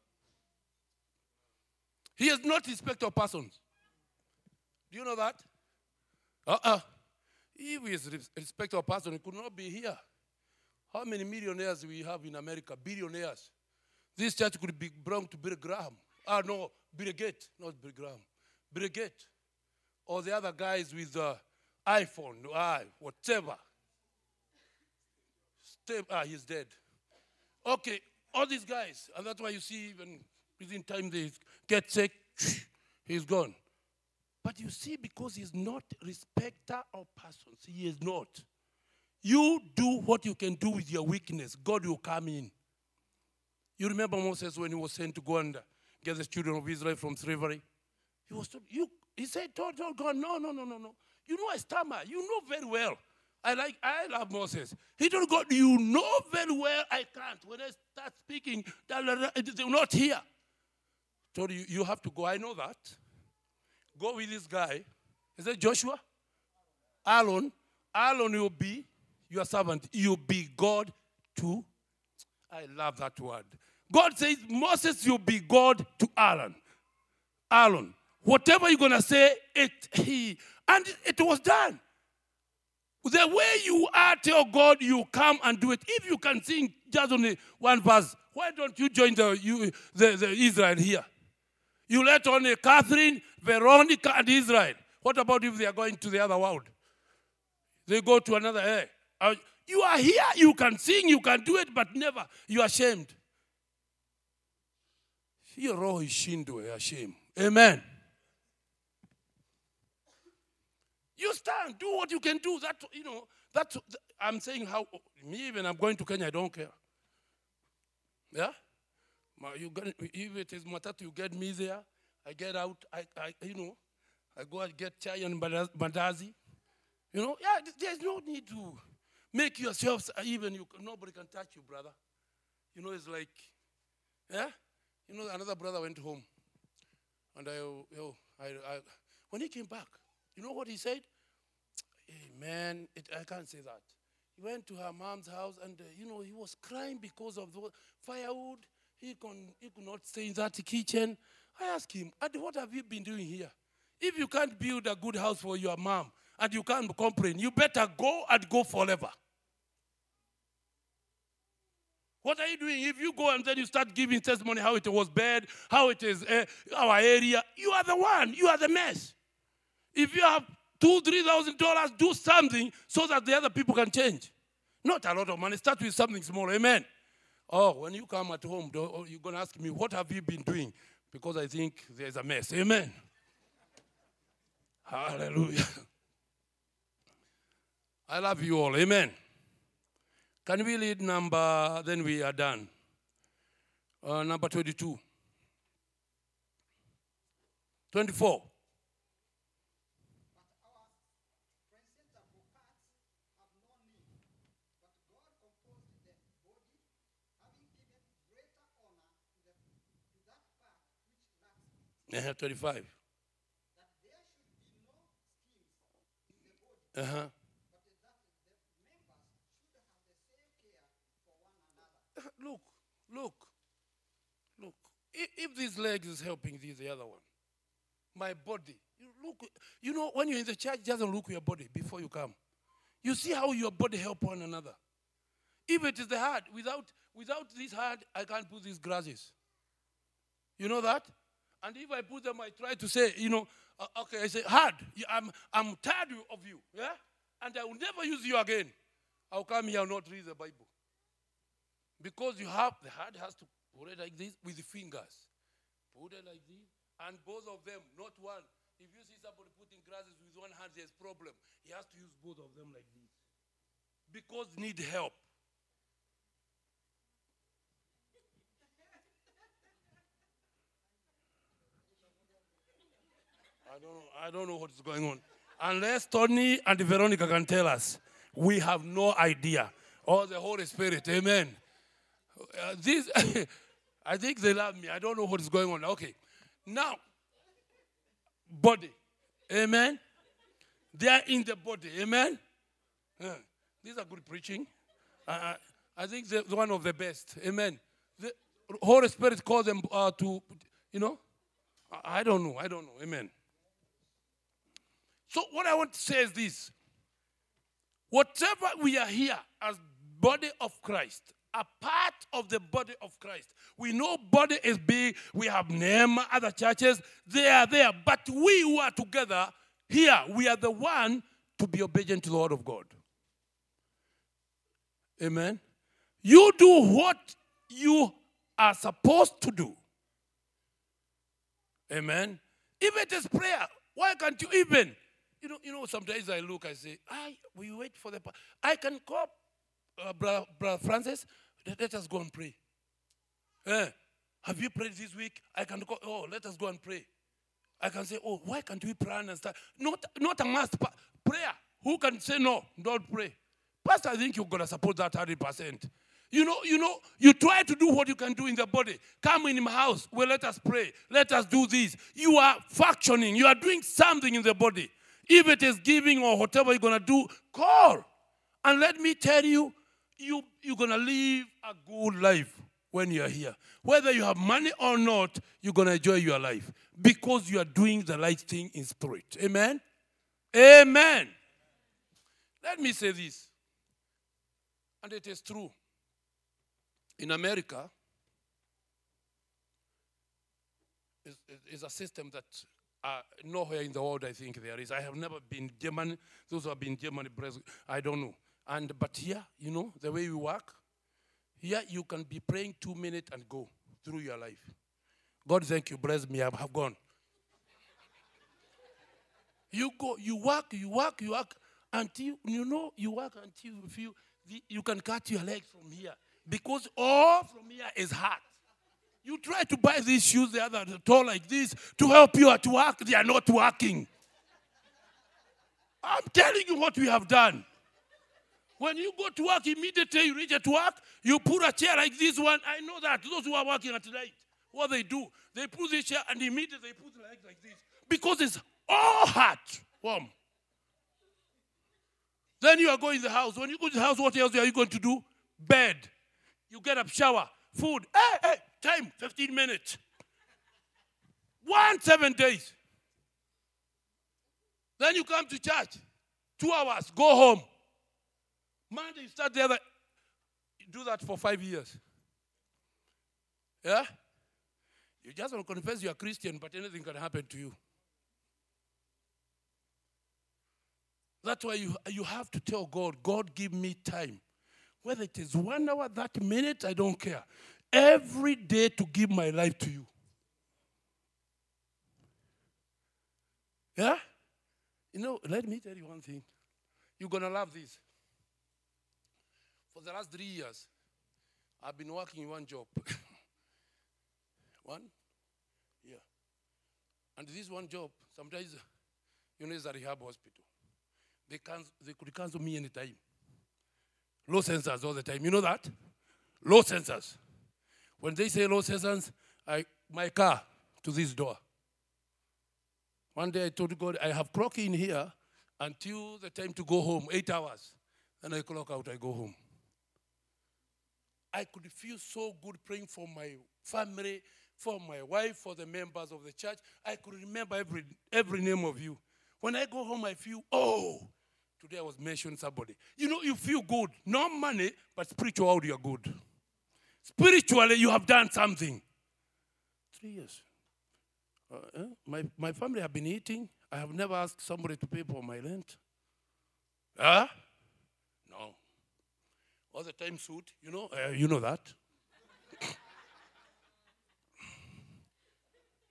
Speaker 2: He is not respect of persons. Do you know that? Uh-uh. If he is respect of person, he could not be here. How many millionaires we have in America? Billionaires. This church could be belonged to Billy Graham. Ah, no, Billy Gates, not Billy Graham. Billy Gates. Or the other guys with the iPhone, ah, whatever. Stay, ah, he's dead. Okay, all these guys, and that's why you see even within time they get sick, he's gone. But you see, because he's not respecter of persons, he is not. You do what you can do with your weakness. God will come in. You remember Moses when he was sent to go and get the children of Israel from slavery? He was told, you, he said, told, told God, no, no, no, no, no. You know I stammer. You know very well. I like, I love Moses. He told God, you know very well I can't. When I start speaking, they're not here. Told you, you have to go. I know that. Go with this guy. Is that Joshua? Aaron. Aaron will be your servant. You'll be God too. I love that word. God says, Moses, you'll be God to Aaron. Aaron. Whatever you're going to say, it he. And it was done. The way you are, tell God, you come and do it. If you can sing just only one verse, why don't you join the, you, the, the Israel here? You let only Catherine, Veronica, and Israel. What about if they are going to the other world? They go to another area. Uh, you are here, you can sing, you can do it, but never. You are ashamed. Hiyo roho ishindwe ya shame. Amen. You stand, do what you can do. That, you know, that I'm saying how, me even I'm going to Kenya, I don't care. Yeah? You get, if it is matatu, you get me there. I get out, I, I you know, I go and get chai and mandazi. You know, yeah, there's no need to make yourselves even, you, nobody can touch you, brother. You know, it's like, yeah? You know, another brother went home. And I, oh, I, I, when he came back, you know what he said? Hey, man, it, I can't say that. He went to her mom's house and, uh, you know, he was crying because of the firewood. He, con, he could not stay in that kitchen. I asked him, what have you been doing here? If you can't build a good house for your mom and you can't complain, you better go and go forever. What are you doing? If you go and then you start giving testimony how it was bad, how it is uh, our area, you are the one. You are the mess. If you have two, three thousand dollars, do something so that the other people can change. Not a lot of money. Start with something small. Amen. Oh, when you come at home, you're going to ask me, what have you been doing? Because I think there's a mess. Amen. Hallelujah. I love you all. Amen. Can we read number, then we are done. Uh, number twenty-two. twenty-four. Uh-huh, twenty-five. Uh-huh. Look, look, look. If, if this leg is helping this, the other one, my body. You look. You know, when you're in the church, it doesn't look your body before you come. You see how your body help one another. If it is the heart, without without this heart, I can't put these glasses. You know that? And if I put them, I try to say, you know, uh, okay, I say, hard, I'm, I'm tired of you, yeah? And I will never use you again. I'll come here and not read the Bible. Because you have, the heart has to Put it like this with the fingers. Put it like this. And both of them, not one. If you see somebody putting glasses with one hand, there's problem. He has to use both of them like this. Because need help. I don't know. I don't know what is going on. Unless Tony and Veronica can tell us, we have no idea. Or the Holy Spirit. Amen. Uh, this, I think they love me. I don't know what is going on. Okay. Now, body. Amen. They are in the body. Amen. Yeah. These are good preaching. Uh, I think they're one of the best. Amen. The Holy Spirit calls them uh, to, you know. I don't know. I don't know. Amen. So what I want to say is this. Whatever we are here as body of Christ, a part of the body of Christ. We know body is big. We have name, other churches. They are there. But we who are together here, we are the one to be obedient to the word of God. Amen. You do what you are supposed to do. Amen. If it is prayer, why can't you even? You know, you know. Sometimes I look, I say, I we wait for the. I can call, uh, brother, brother Francis. Let, let us go and pray. Eh, have you prayed this week? I can call. Oh, let us go and pray. I can say, oh, why can't we pray and start? Not, not a must. Prayer. Who can say no? Don't pray. Pastor, I think you're gonna support that hundred percent. You know, you know, you try to do what you can do in the body. Come in my house. Well, let us pray. Let us do this. You are functioning. You are doing something in the body. If it is giving or whatever you're going to do, call. And let me tell you, you, you're going to live a good life when you are here. Whether you have money or not, you're going to enjoy your life because you are doing the right thing in spirit. Amen? Amen. Let me say this. And it is true. In America, is, is a system that uh, nowhere in the world I think there is. I have never been German. Those who have been German, I don't know. And but here, you know, the way we work, here you can be praying two minutes and go through your life. God, thank you, bless me, I have gone. You go, you work, you work, you work until you know you work until you feel the, you can cut your legs from here because all from here is hard. You try to buy these shoes, the other tall like this, to help you at work. They are not working. I'm telling you what we have done. When you go to work, immediately you reach at work, you put a chair like this one. I know that those who are working at night, what they do, they put this chair and immediately they put the legs like this. Because it's all hot, warm. Then you are going to the house. When you go to the house, what else are you going to do? Bed. You get up, shower, food. Hey, hey, time, fifteen minutes. One, seven days. Then you come to church. Two hours, go home. Monday, you start the other. You do that for five years. Yeah? You just want to confess you're a Christian, but anything can happen to you. That's why you, you have to tell God, God, give me time. Whether it is one hour, that minute, I don't care. Every day to give my life to you. Yeah? You know, let me tell you one thing. You're going to love this. For the last three years, I've been working in one job. One? Yeah. And this one job, sometimes, you know, it's a rehab hospital. They, cancel, they could cancel me anytime. Low sensors all the time. You know that? Low sensors. When they say low sensors, I my car to this door. One day I told God, I have clock in here until the time to go home, eight hours. Then I clock out, I go home. I could feel so good praying for my family, for my wife, for the members of the church. I could remember every, every name of you. When I go home, I feel, oh, today I was mentioning somebody. You know, you feel good. No money, but spiritually you are good. Spiritually, you have done something. Three years. Uh, eh? my, my family have been eating. I have never asked somebody to pay for my rent. Huh? No. All the time suit, you know, uh, you know that.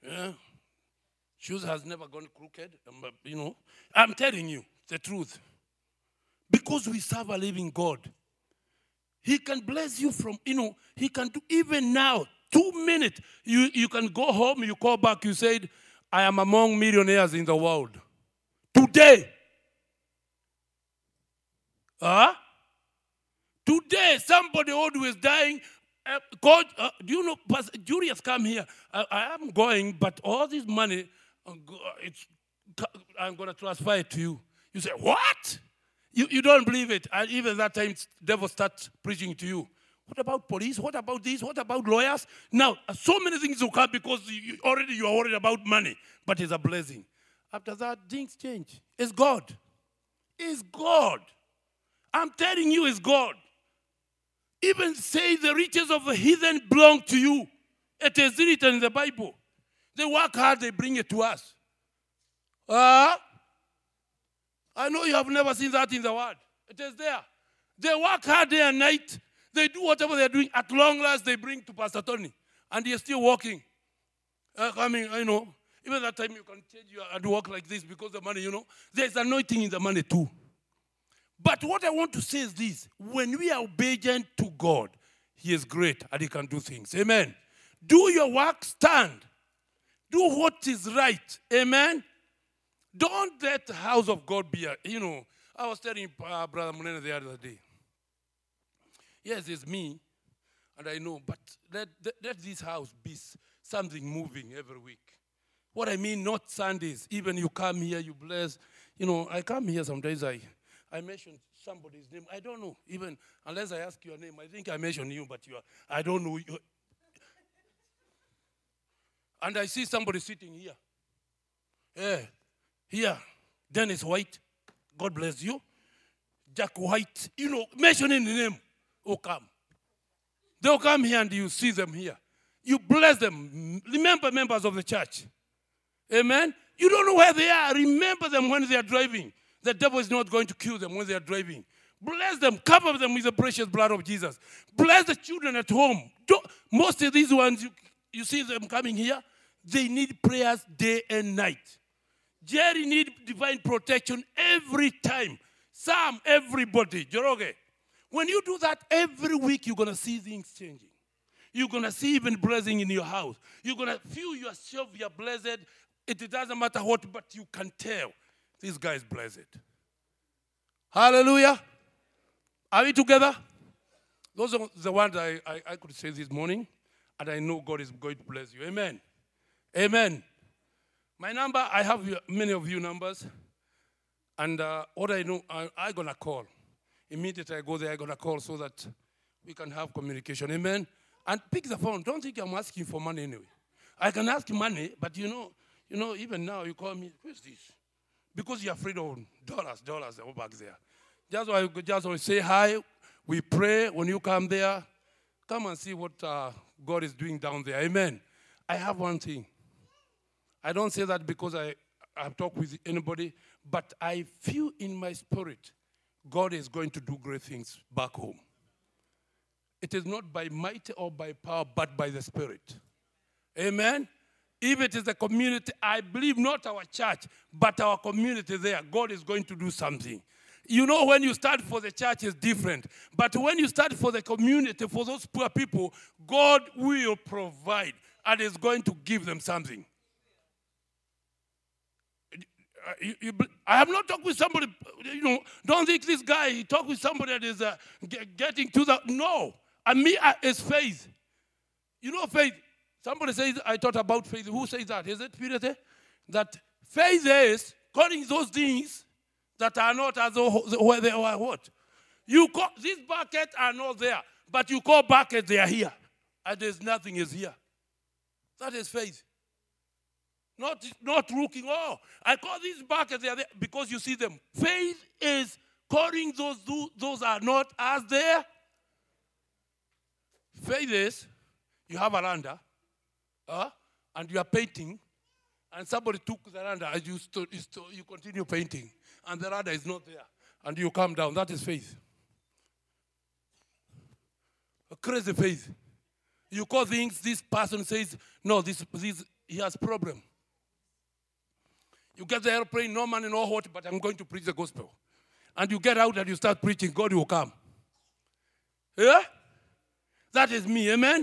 Speaker 2: Yeah. Shoes has never gone crooked. Um, but, you know, I'm telling you the truth. Because we serve a living God. He can bless you from, you know, he can do, even now, two minutes, you, you can go home, you call back, you said, I am among millionaires in the world. Today. Huh? Today, somebody always dying. Uh, God, uh, do you know, Pastor Julius, come here. I, I am going, but all this money, uh, it's, I'm going to transfer it to you. You say, what? You, you don't believe it. And even that time, devil starts preaching to you. What about police? What about this? What about lawyers? Now, so many things will come because you, already you are worried about money. But it's a blessing. After that, things change. It's God. It's God. I'm telling you, it's God. Even say the riches of the heathen belong to you. It is written in the Bible. They work hard, they bring it to us. Ah? Uh, I know you have never seen that in the Word. It is there. They work hard day and night. They do whatever they're doing. At long last, they bring to Pastor Tony. And he is still walking. Uh, I mean, I know. Even that time you can change your, and walk like this because the money, you know. There's anointing in the money too. But what I want to say is this. When we are obedient to God, He is great and He can do things. Amen. Do your work, stand. Do what is right. Amen. Don't let the house of God be, a, you know, I was telling uh, Brother Munene the other day. Yes, it's me, and I know, but let, let, let this house be something moving every week. What I mean, not Sundays. Even you come here, you bless. You know, I come here sometimes, I, I mention somebody's name. I don't know, even, unless I ask your name. I think I mention you, but you are, I don't know you. And I see somebody sitting here. Yeah. Here, Dennis White, God bless you. Jack White, you know, mentioning the name, will come. They'll come here and you see them here. You bless them. Remember members of the church. Amen? You don't know where they are. Remember them when they are driving. The devil is not going to kill them when they are driving. Bless them. Cover them with the precious blood of Jesus. Bless the children at home. Don't, most of these ones, you, you see them coming here, they need prayers day and night. Jerry needs divine protection every time. Sam, everybody. Joroge. When you do that every week, you're going to see things changing. You're going to see even blessing in your house. You're going to feel yourself, you're blessed. It doesn't matter what, but you can tell this guy is blessed. Hallelujah. Are we together? Those are the ones I, I, I could say this morning. And I know God is going to bless you. Amen. Amen. My number, I have many of you numbers. And uh, what I know, I, I'm going to call. Immediately I go there, I'm going to call so that we can have communication. Amen. And pick the phone. Don't think I'm asking for money anyway. I can ask money, but you know, you know, even now you call me, who's this? Because you're afraid of dollars, dollars all back there. Just why you just always say hi. We pray when you come there. Come and see what uh, God is doing down there. Amen. I have one thing. I don't say that because I, I've talked with anybody, but I feel in my spirit God is going to do great things back home. It is not by might or by power, but by the Spirit. Amen? If it is the community, I believe not our church, but our community there, God is going to do something. You know, when you start for the church, it's different. But when you start for the community, for those poor people, God will provide and is going to give them something. You, you, I have not talked with somebody, you know, don't think this guy, he talked with somebody that is uh, get, getting to the, no. And me, uh, is faith. You know faith. Somebody says, I thought about faith. Who says that? Is it Peter? That faith is calling those things that are not as though where they are what? You call, these buckets are not there, but you call buckets, they are here. And there's nothing is here. That is faith. Not, not looking, oh, I call these buckets, they are there, because you see them. Faith is calling those, those are not as there. Faith is, you have a randa, uh, and you are painting, and somebody took the randa, and you, st- you, st- you continue painting, and the randa is not there, and you come down. That is faith. A crazy faith. You call things, this person says, no, this, this he has problem. You get the airplane, no money, no hot, but I'm going to preach the gospel. And you get out and you start preaching, God will come. Yeah? That is me, amen?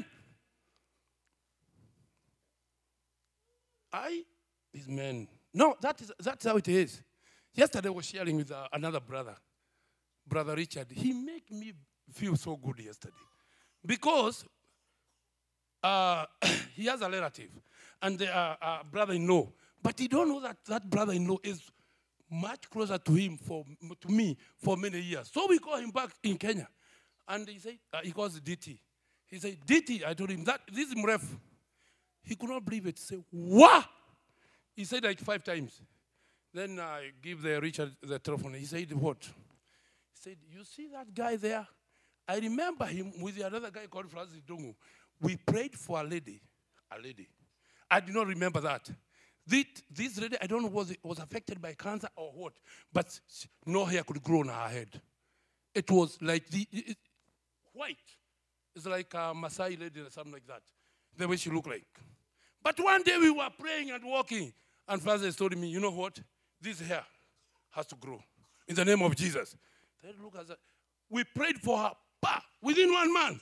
Speaker 2: I, these men, no, that is, that's how it is. Yesterday I was sharing with uh, another brother, Brother Richard. He made me feel so good yesterday. Because uh, he has a relative and a uh, uh, brother-in-law. But he don't know that that brother-in-law is much closer to him, for to me, for many years. So we call him back in Kenya. And he said, uh, he calls D T. He said, D T, I told him, that this is Mref. He could not believe it. He said, what? He said like five times. Then I give the Richard the telephone. He said, what? He said, you see that guy there? I remember him with another guy called Francis Dungu. We prayed for a lady. A lady. I do not remember that. This, this lady, I don't know, was, was affected by cancer or what, but no hair could grow on her head. It was like the it, white. It's like a Maasai lady or something like that, the way she looked like. But one day we were praying and walking, and Francis told me, you know what? This hair has to grow in the name of Jesus. Then look at that. We prayed for her. Bah, within one month.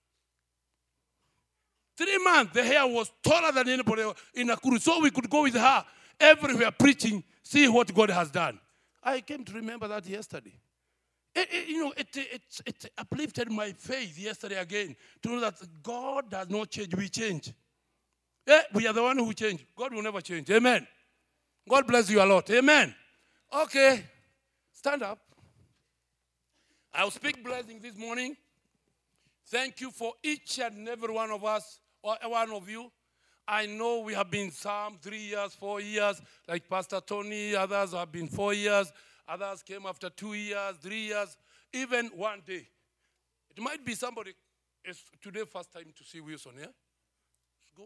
Speaker 2: Three months, the hair was taller than anybody in Nakuru. So we could go with her everywhere preaching, see what God has done. I came to remember that yesterday. It, it, you know, it, it, it uplifted my faith yesterday again to know that God does not change, we change. Yeah, we are the one who change. God will never change. Amen. God bless you a lot. Amen. Okay, stand up. I'll speak blessing this morning. Thank you for each and every one of us, or one of you. I know we have been some three years, four years, like Pastor Tony. Others have been four years. Others came after two years, three years, even one day. It might be somebody, it's today first time to see Wilson, yeah? It's good.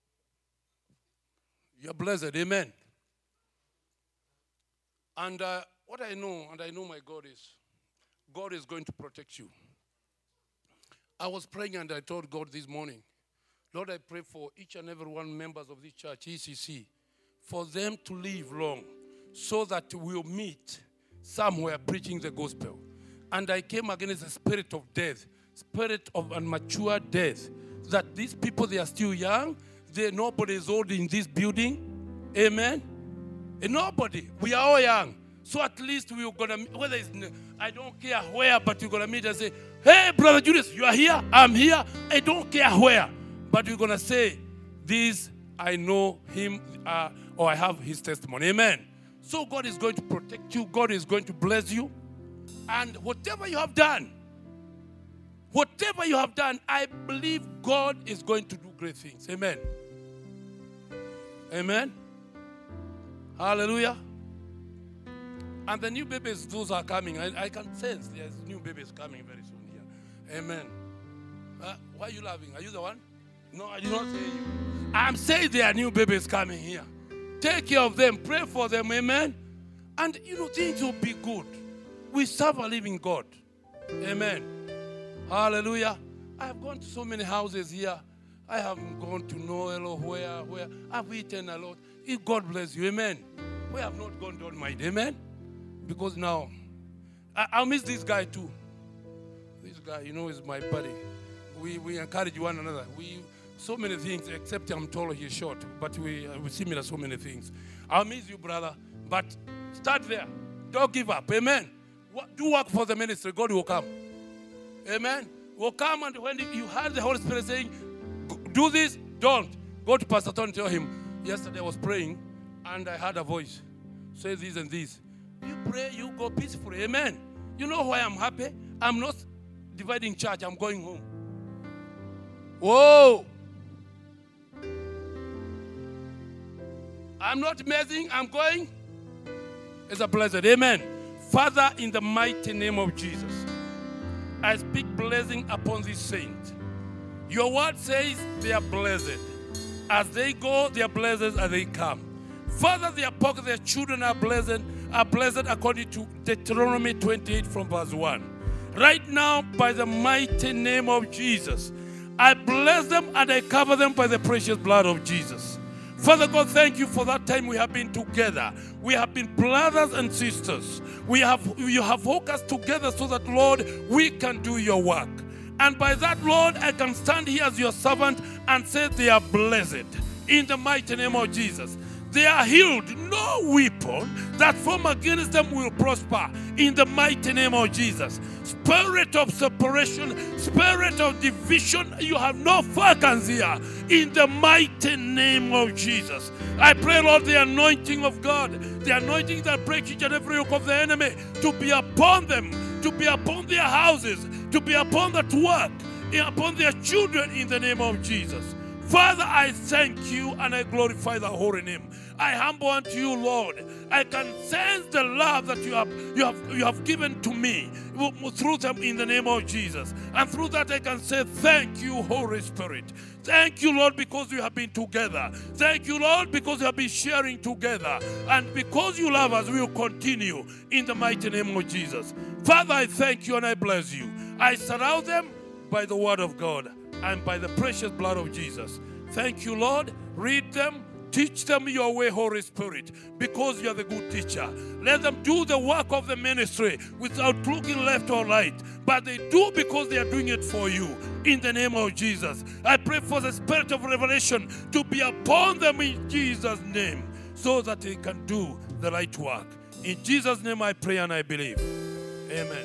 Speaker 2: You're blessed, amen. And uh, what I know, and I know my God is, God is going to protect you. I was praying and I told God this morning, Lord, I pray for each and every one members of this church, E C C, for them to live long so that we'll meet somewhere preaching the gospel. And I came against the spirit of death, spirit of immature death, that these people, they are still young. They, nobody is old in this building. Amen? And nobody. We are all young. So at least we're going to, whether it's, I don't care where, but we're going to meet and say, hey, Brother Judas, you are here, I'm here. I don't care where. But we're going to say, this, I know him, uh, or I have his testimony. Amen. So God is going to protect you. God is going to bless you. And whatever you have done, whatever you have done, I believe God is going to do great things. Amen. Amen. Hallelujah. And the new babies, those are coming. I, I can sense there's new babies coming very soon here. Amen. Uh, why are you laughing? Are you the one? No, I did not say you. I'm saying there are new babies coming here. Take care of them. Pray for them. Amen. And, you know, things will be good. We serve a living God. Amen. Hallelujah. I have gone to so many houses here. I haven't gone to Noel or where, where. I've eaten a lot. God bless you. Amen. We have not gone down my day. Amen. Because now, I, I'll miss this guy too. This guy, you know, is my buddy. We we encourage one another. We so many things, except I'm tall, he's short. But we uh, we similar so many things. I'll miss you, brother. But start there. Don't give up. Amen. What, do work for the ministry. God will come. Amen. Will come, and when you heard the Holy Spirit saying, do this, don't. Go to Pastor Tony and tell him, yesterday I was praying, and I heard a voice. Say this and this. You pray, you go peacefully. Amen. You know why I'm happy? I'm not dividing church. I'm going home. Whoa. I'm not messing. I'm going. It's a blessing. Amen. Father, in the mighty name of Jesus, I speak blessing upon this saint. Your word says they are blessed. As they go, they are blessed as they come. Father, their pocket, their children are blessed, are blessed according to Deuteronomy twenty-eight from verse one. Right now, by the mighty name of Jesus, I bless them and I cover them by the precious blood of Jesus. Father God, thank you for that time we have been together. We have been brothers and sisters. We have, you have woke us together so that, Lord, we can do your work. And by that, Lord, I can stand here as your servant and say they are blessed. In the mighty name of Jesus. They are healed. No weapon that form against them will prosper. In the mighty name of Jesus. Spirit of separation, spirit of division, you have no vacancy here. In the mighty name of Jesus. I pray, Lord, the anointing of God, the anointing that breaks each and every yoke of the enemy, to be upon them, to be upon their houses, to be upon that work, upon their children, in the name of Jesus. Father, I thank you and I glorify the holy name. I humble unto you, Lord. I can sense the love that you have, you have, you have given to me through them, in the name of Jesus. And through that I can say thank you, Holy Spirit. Thank you, Lord, because you have been together. Thank you, Lord, because you have been sharing together. And because you love us, we will continue in the mighty name of Jesus. Father, I thank you and I bless you. I surround them by the word of God and by the precious blood of Jesus. Thank you, Lord. Read them. Teach them your way, Holy Spirit, because you are the good teacher. Let them do the work of the ministry without looking left or right. But they do because they are doing it for you. In the name of Jesus. I pray for the spirit of revelation to be upon them in Jesus' name, so that they can do the right work. In Jesus' name I pray and I believe. Amen.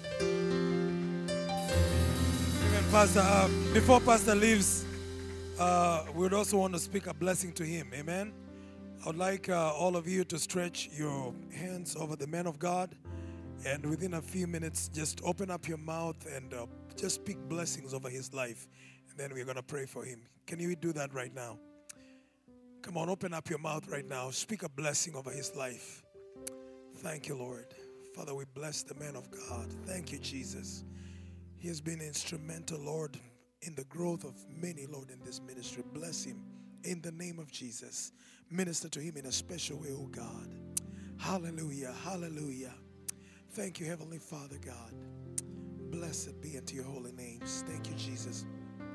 Speaker 1: Amen, Pastor. Uh, before Pastor leaves, uh, we would also want to speak a blessing to him. Amen. I would like uh, all of you to stretch your hands over the man of God, and within a few minutes, just open up your mouth and uh, just speak blessings over his life, and then we're going to pray for him. Can you do that right now? Come on, open up your mouth right now. Speak a blessing over his life. Thank you, Lord. Father, we bless the man of God. Thank you, Jesus. He has been instrumental, Lord, in the growth of many, Lord, in this ministry. Bless him in the name of Jesus. Minister to him in a special way, oh God. Hallelujah, hallelujah. Thank you, Heavenly Father, God. Blessed be unto your holy names. Thank you, Jesus.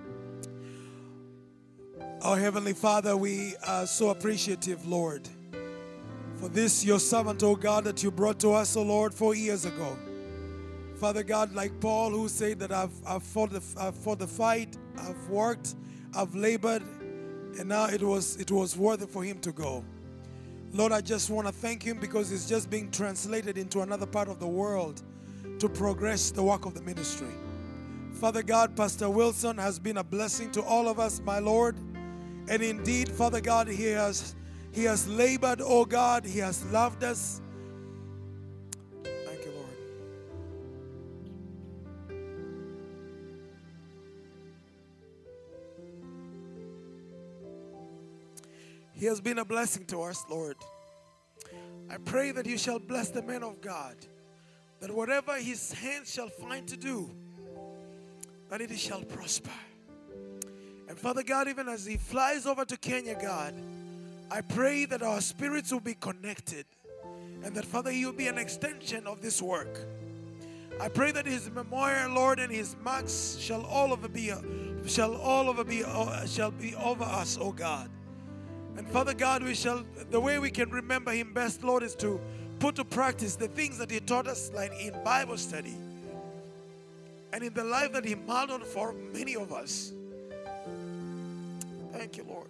Speaker 1: Our Heavenly Father, we are so appreciative, Lord, for this, your servant, oh God, that you brought to us, oh Lord, four years ago. Father God, like Paul, who said that I've, I've, fought the, I've fought the fight, I've worked, I've labored, and now it was, it was worth it for him to go. Lord, I just want to thank him because he's just being translated into another part of the world to progress the work of the ministry. Father God, Pastor Wilson has been a blessing to all of us, my Lord. And indeed, Father God, he has, he has labored, oh God, he has loved us. Thank you, Lord. He has been a blessing to us, Lord. I pray that you shall bless the man of God, that whatever his hands shall find to do, that it shall prosper. And Father God, even as he flies over to Kenya, God, I pray that our spirits will be connected, and that, Father, he will be an extension of this work. I pray that his memorial, Lord, and his marks shall all over be, shall all over be, uh, shall be over us, oh God. And Father God, we shall, the way we can remember him best, Lord, is to put to practice the things that he taught us, like in Bible study, and in the life that he modeled for many of us. Thank you, Lord.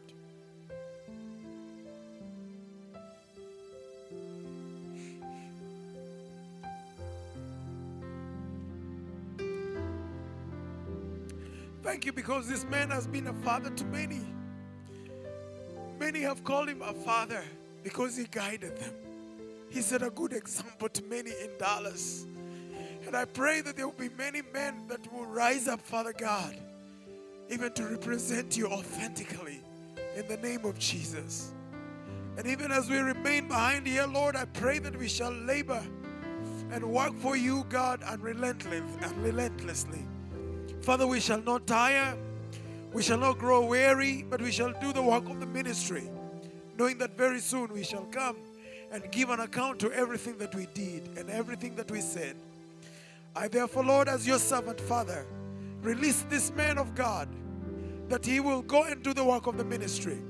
Speaker 1: Thank you because this man has been a father to many. Many have called him a father because he guided them. He set a good example to many in Dallas. And I pray that there will be many men that will rise up, Father God, even to represent you authentically in the name of Jesus. And even as we remain behind here, Lord, I pray that we shall labor and work for you, God, unrelentless, unrelentlessly. Father, we shall not tire, we shall not grow weary, but we shall do the work of the ministry, knowing that very soon we shall come and give an account to everything that we did and everything that we said. I therefore, Lord, as your servant, Father, release this man of God, that he will go and do the work of the ministry,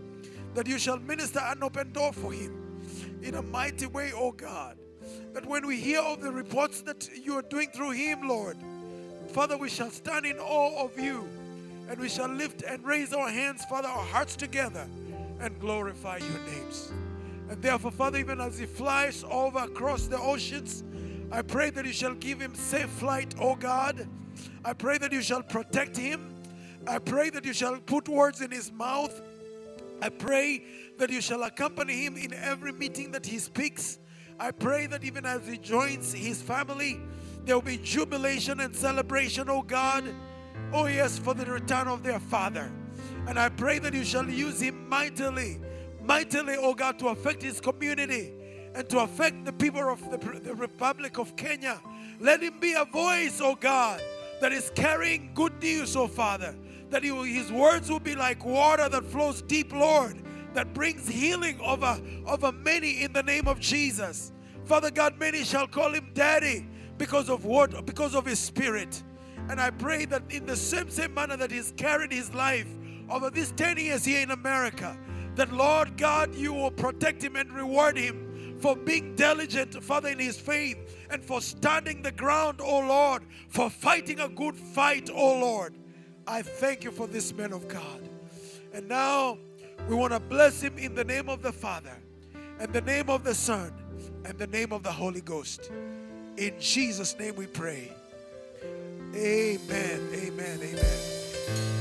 Speaker 1: that you shall minister an open door for him in a mighty way, oh God. That when we hear of the reports that you are doing through him, Lord, Father, we shall stand in awe of you, and we shall lift and raise our hands, Father, our hearts together, and glorify your names. And therefore, Father, even as he flies over across the oceans, I pray that you shall give him safe flight, oh God. I pray that you shall protect him. I pray that you shall put words in his mouth. I pray that you shall accompany him in every meeting that he speaks. I pray that even as he joins his family, there will be jubilation and celebration, oh God. Oh yes, for the return of their father. And I pray that you shall use him mightily, mightily, oh God, to affect his community and to affect the people of the, the Republic of Kenya. Let him be a voice, oh God, that is carrying good news, oh Father. That he will, his words will be like water that flows deep, Lord, that brings healing over, over many in the name of Jesus. Father God, many shall call him Daddy because of what? Because of his spirit. And I pray that in the same, same manner that he's carried his life over these ten years here in America, that Lord God, you will protect him and reward him for being diligent, Father, in his faith, and for standing the ground, oh Lord, for fighting a good fight, oh Lord. I thank you for this man of God. And now we want to bless him in the name of the Father, and the name of the Son, and the name of the Holy Ghost. In Jesus' name we pray. Amen, amen, amen.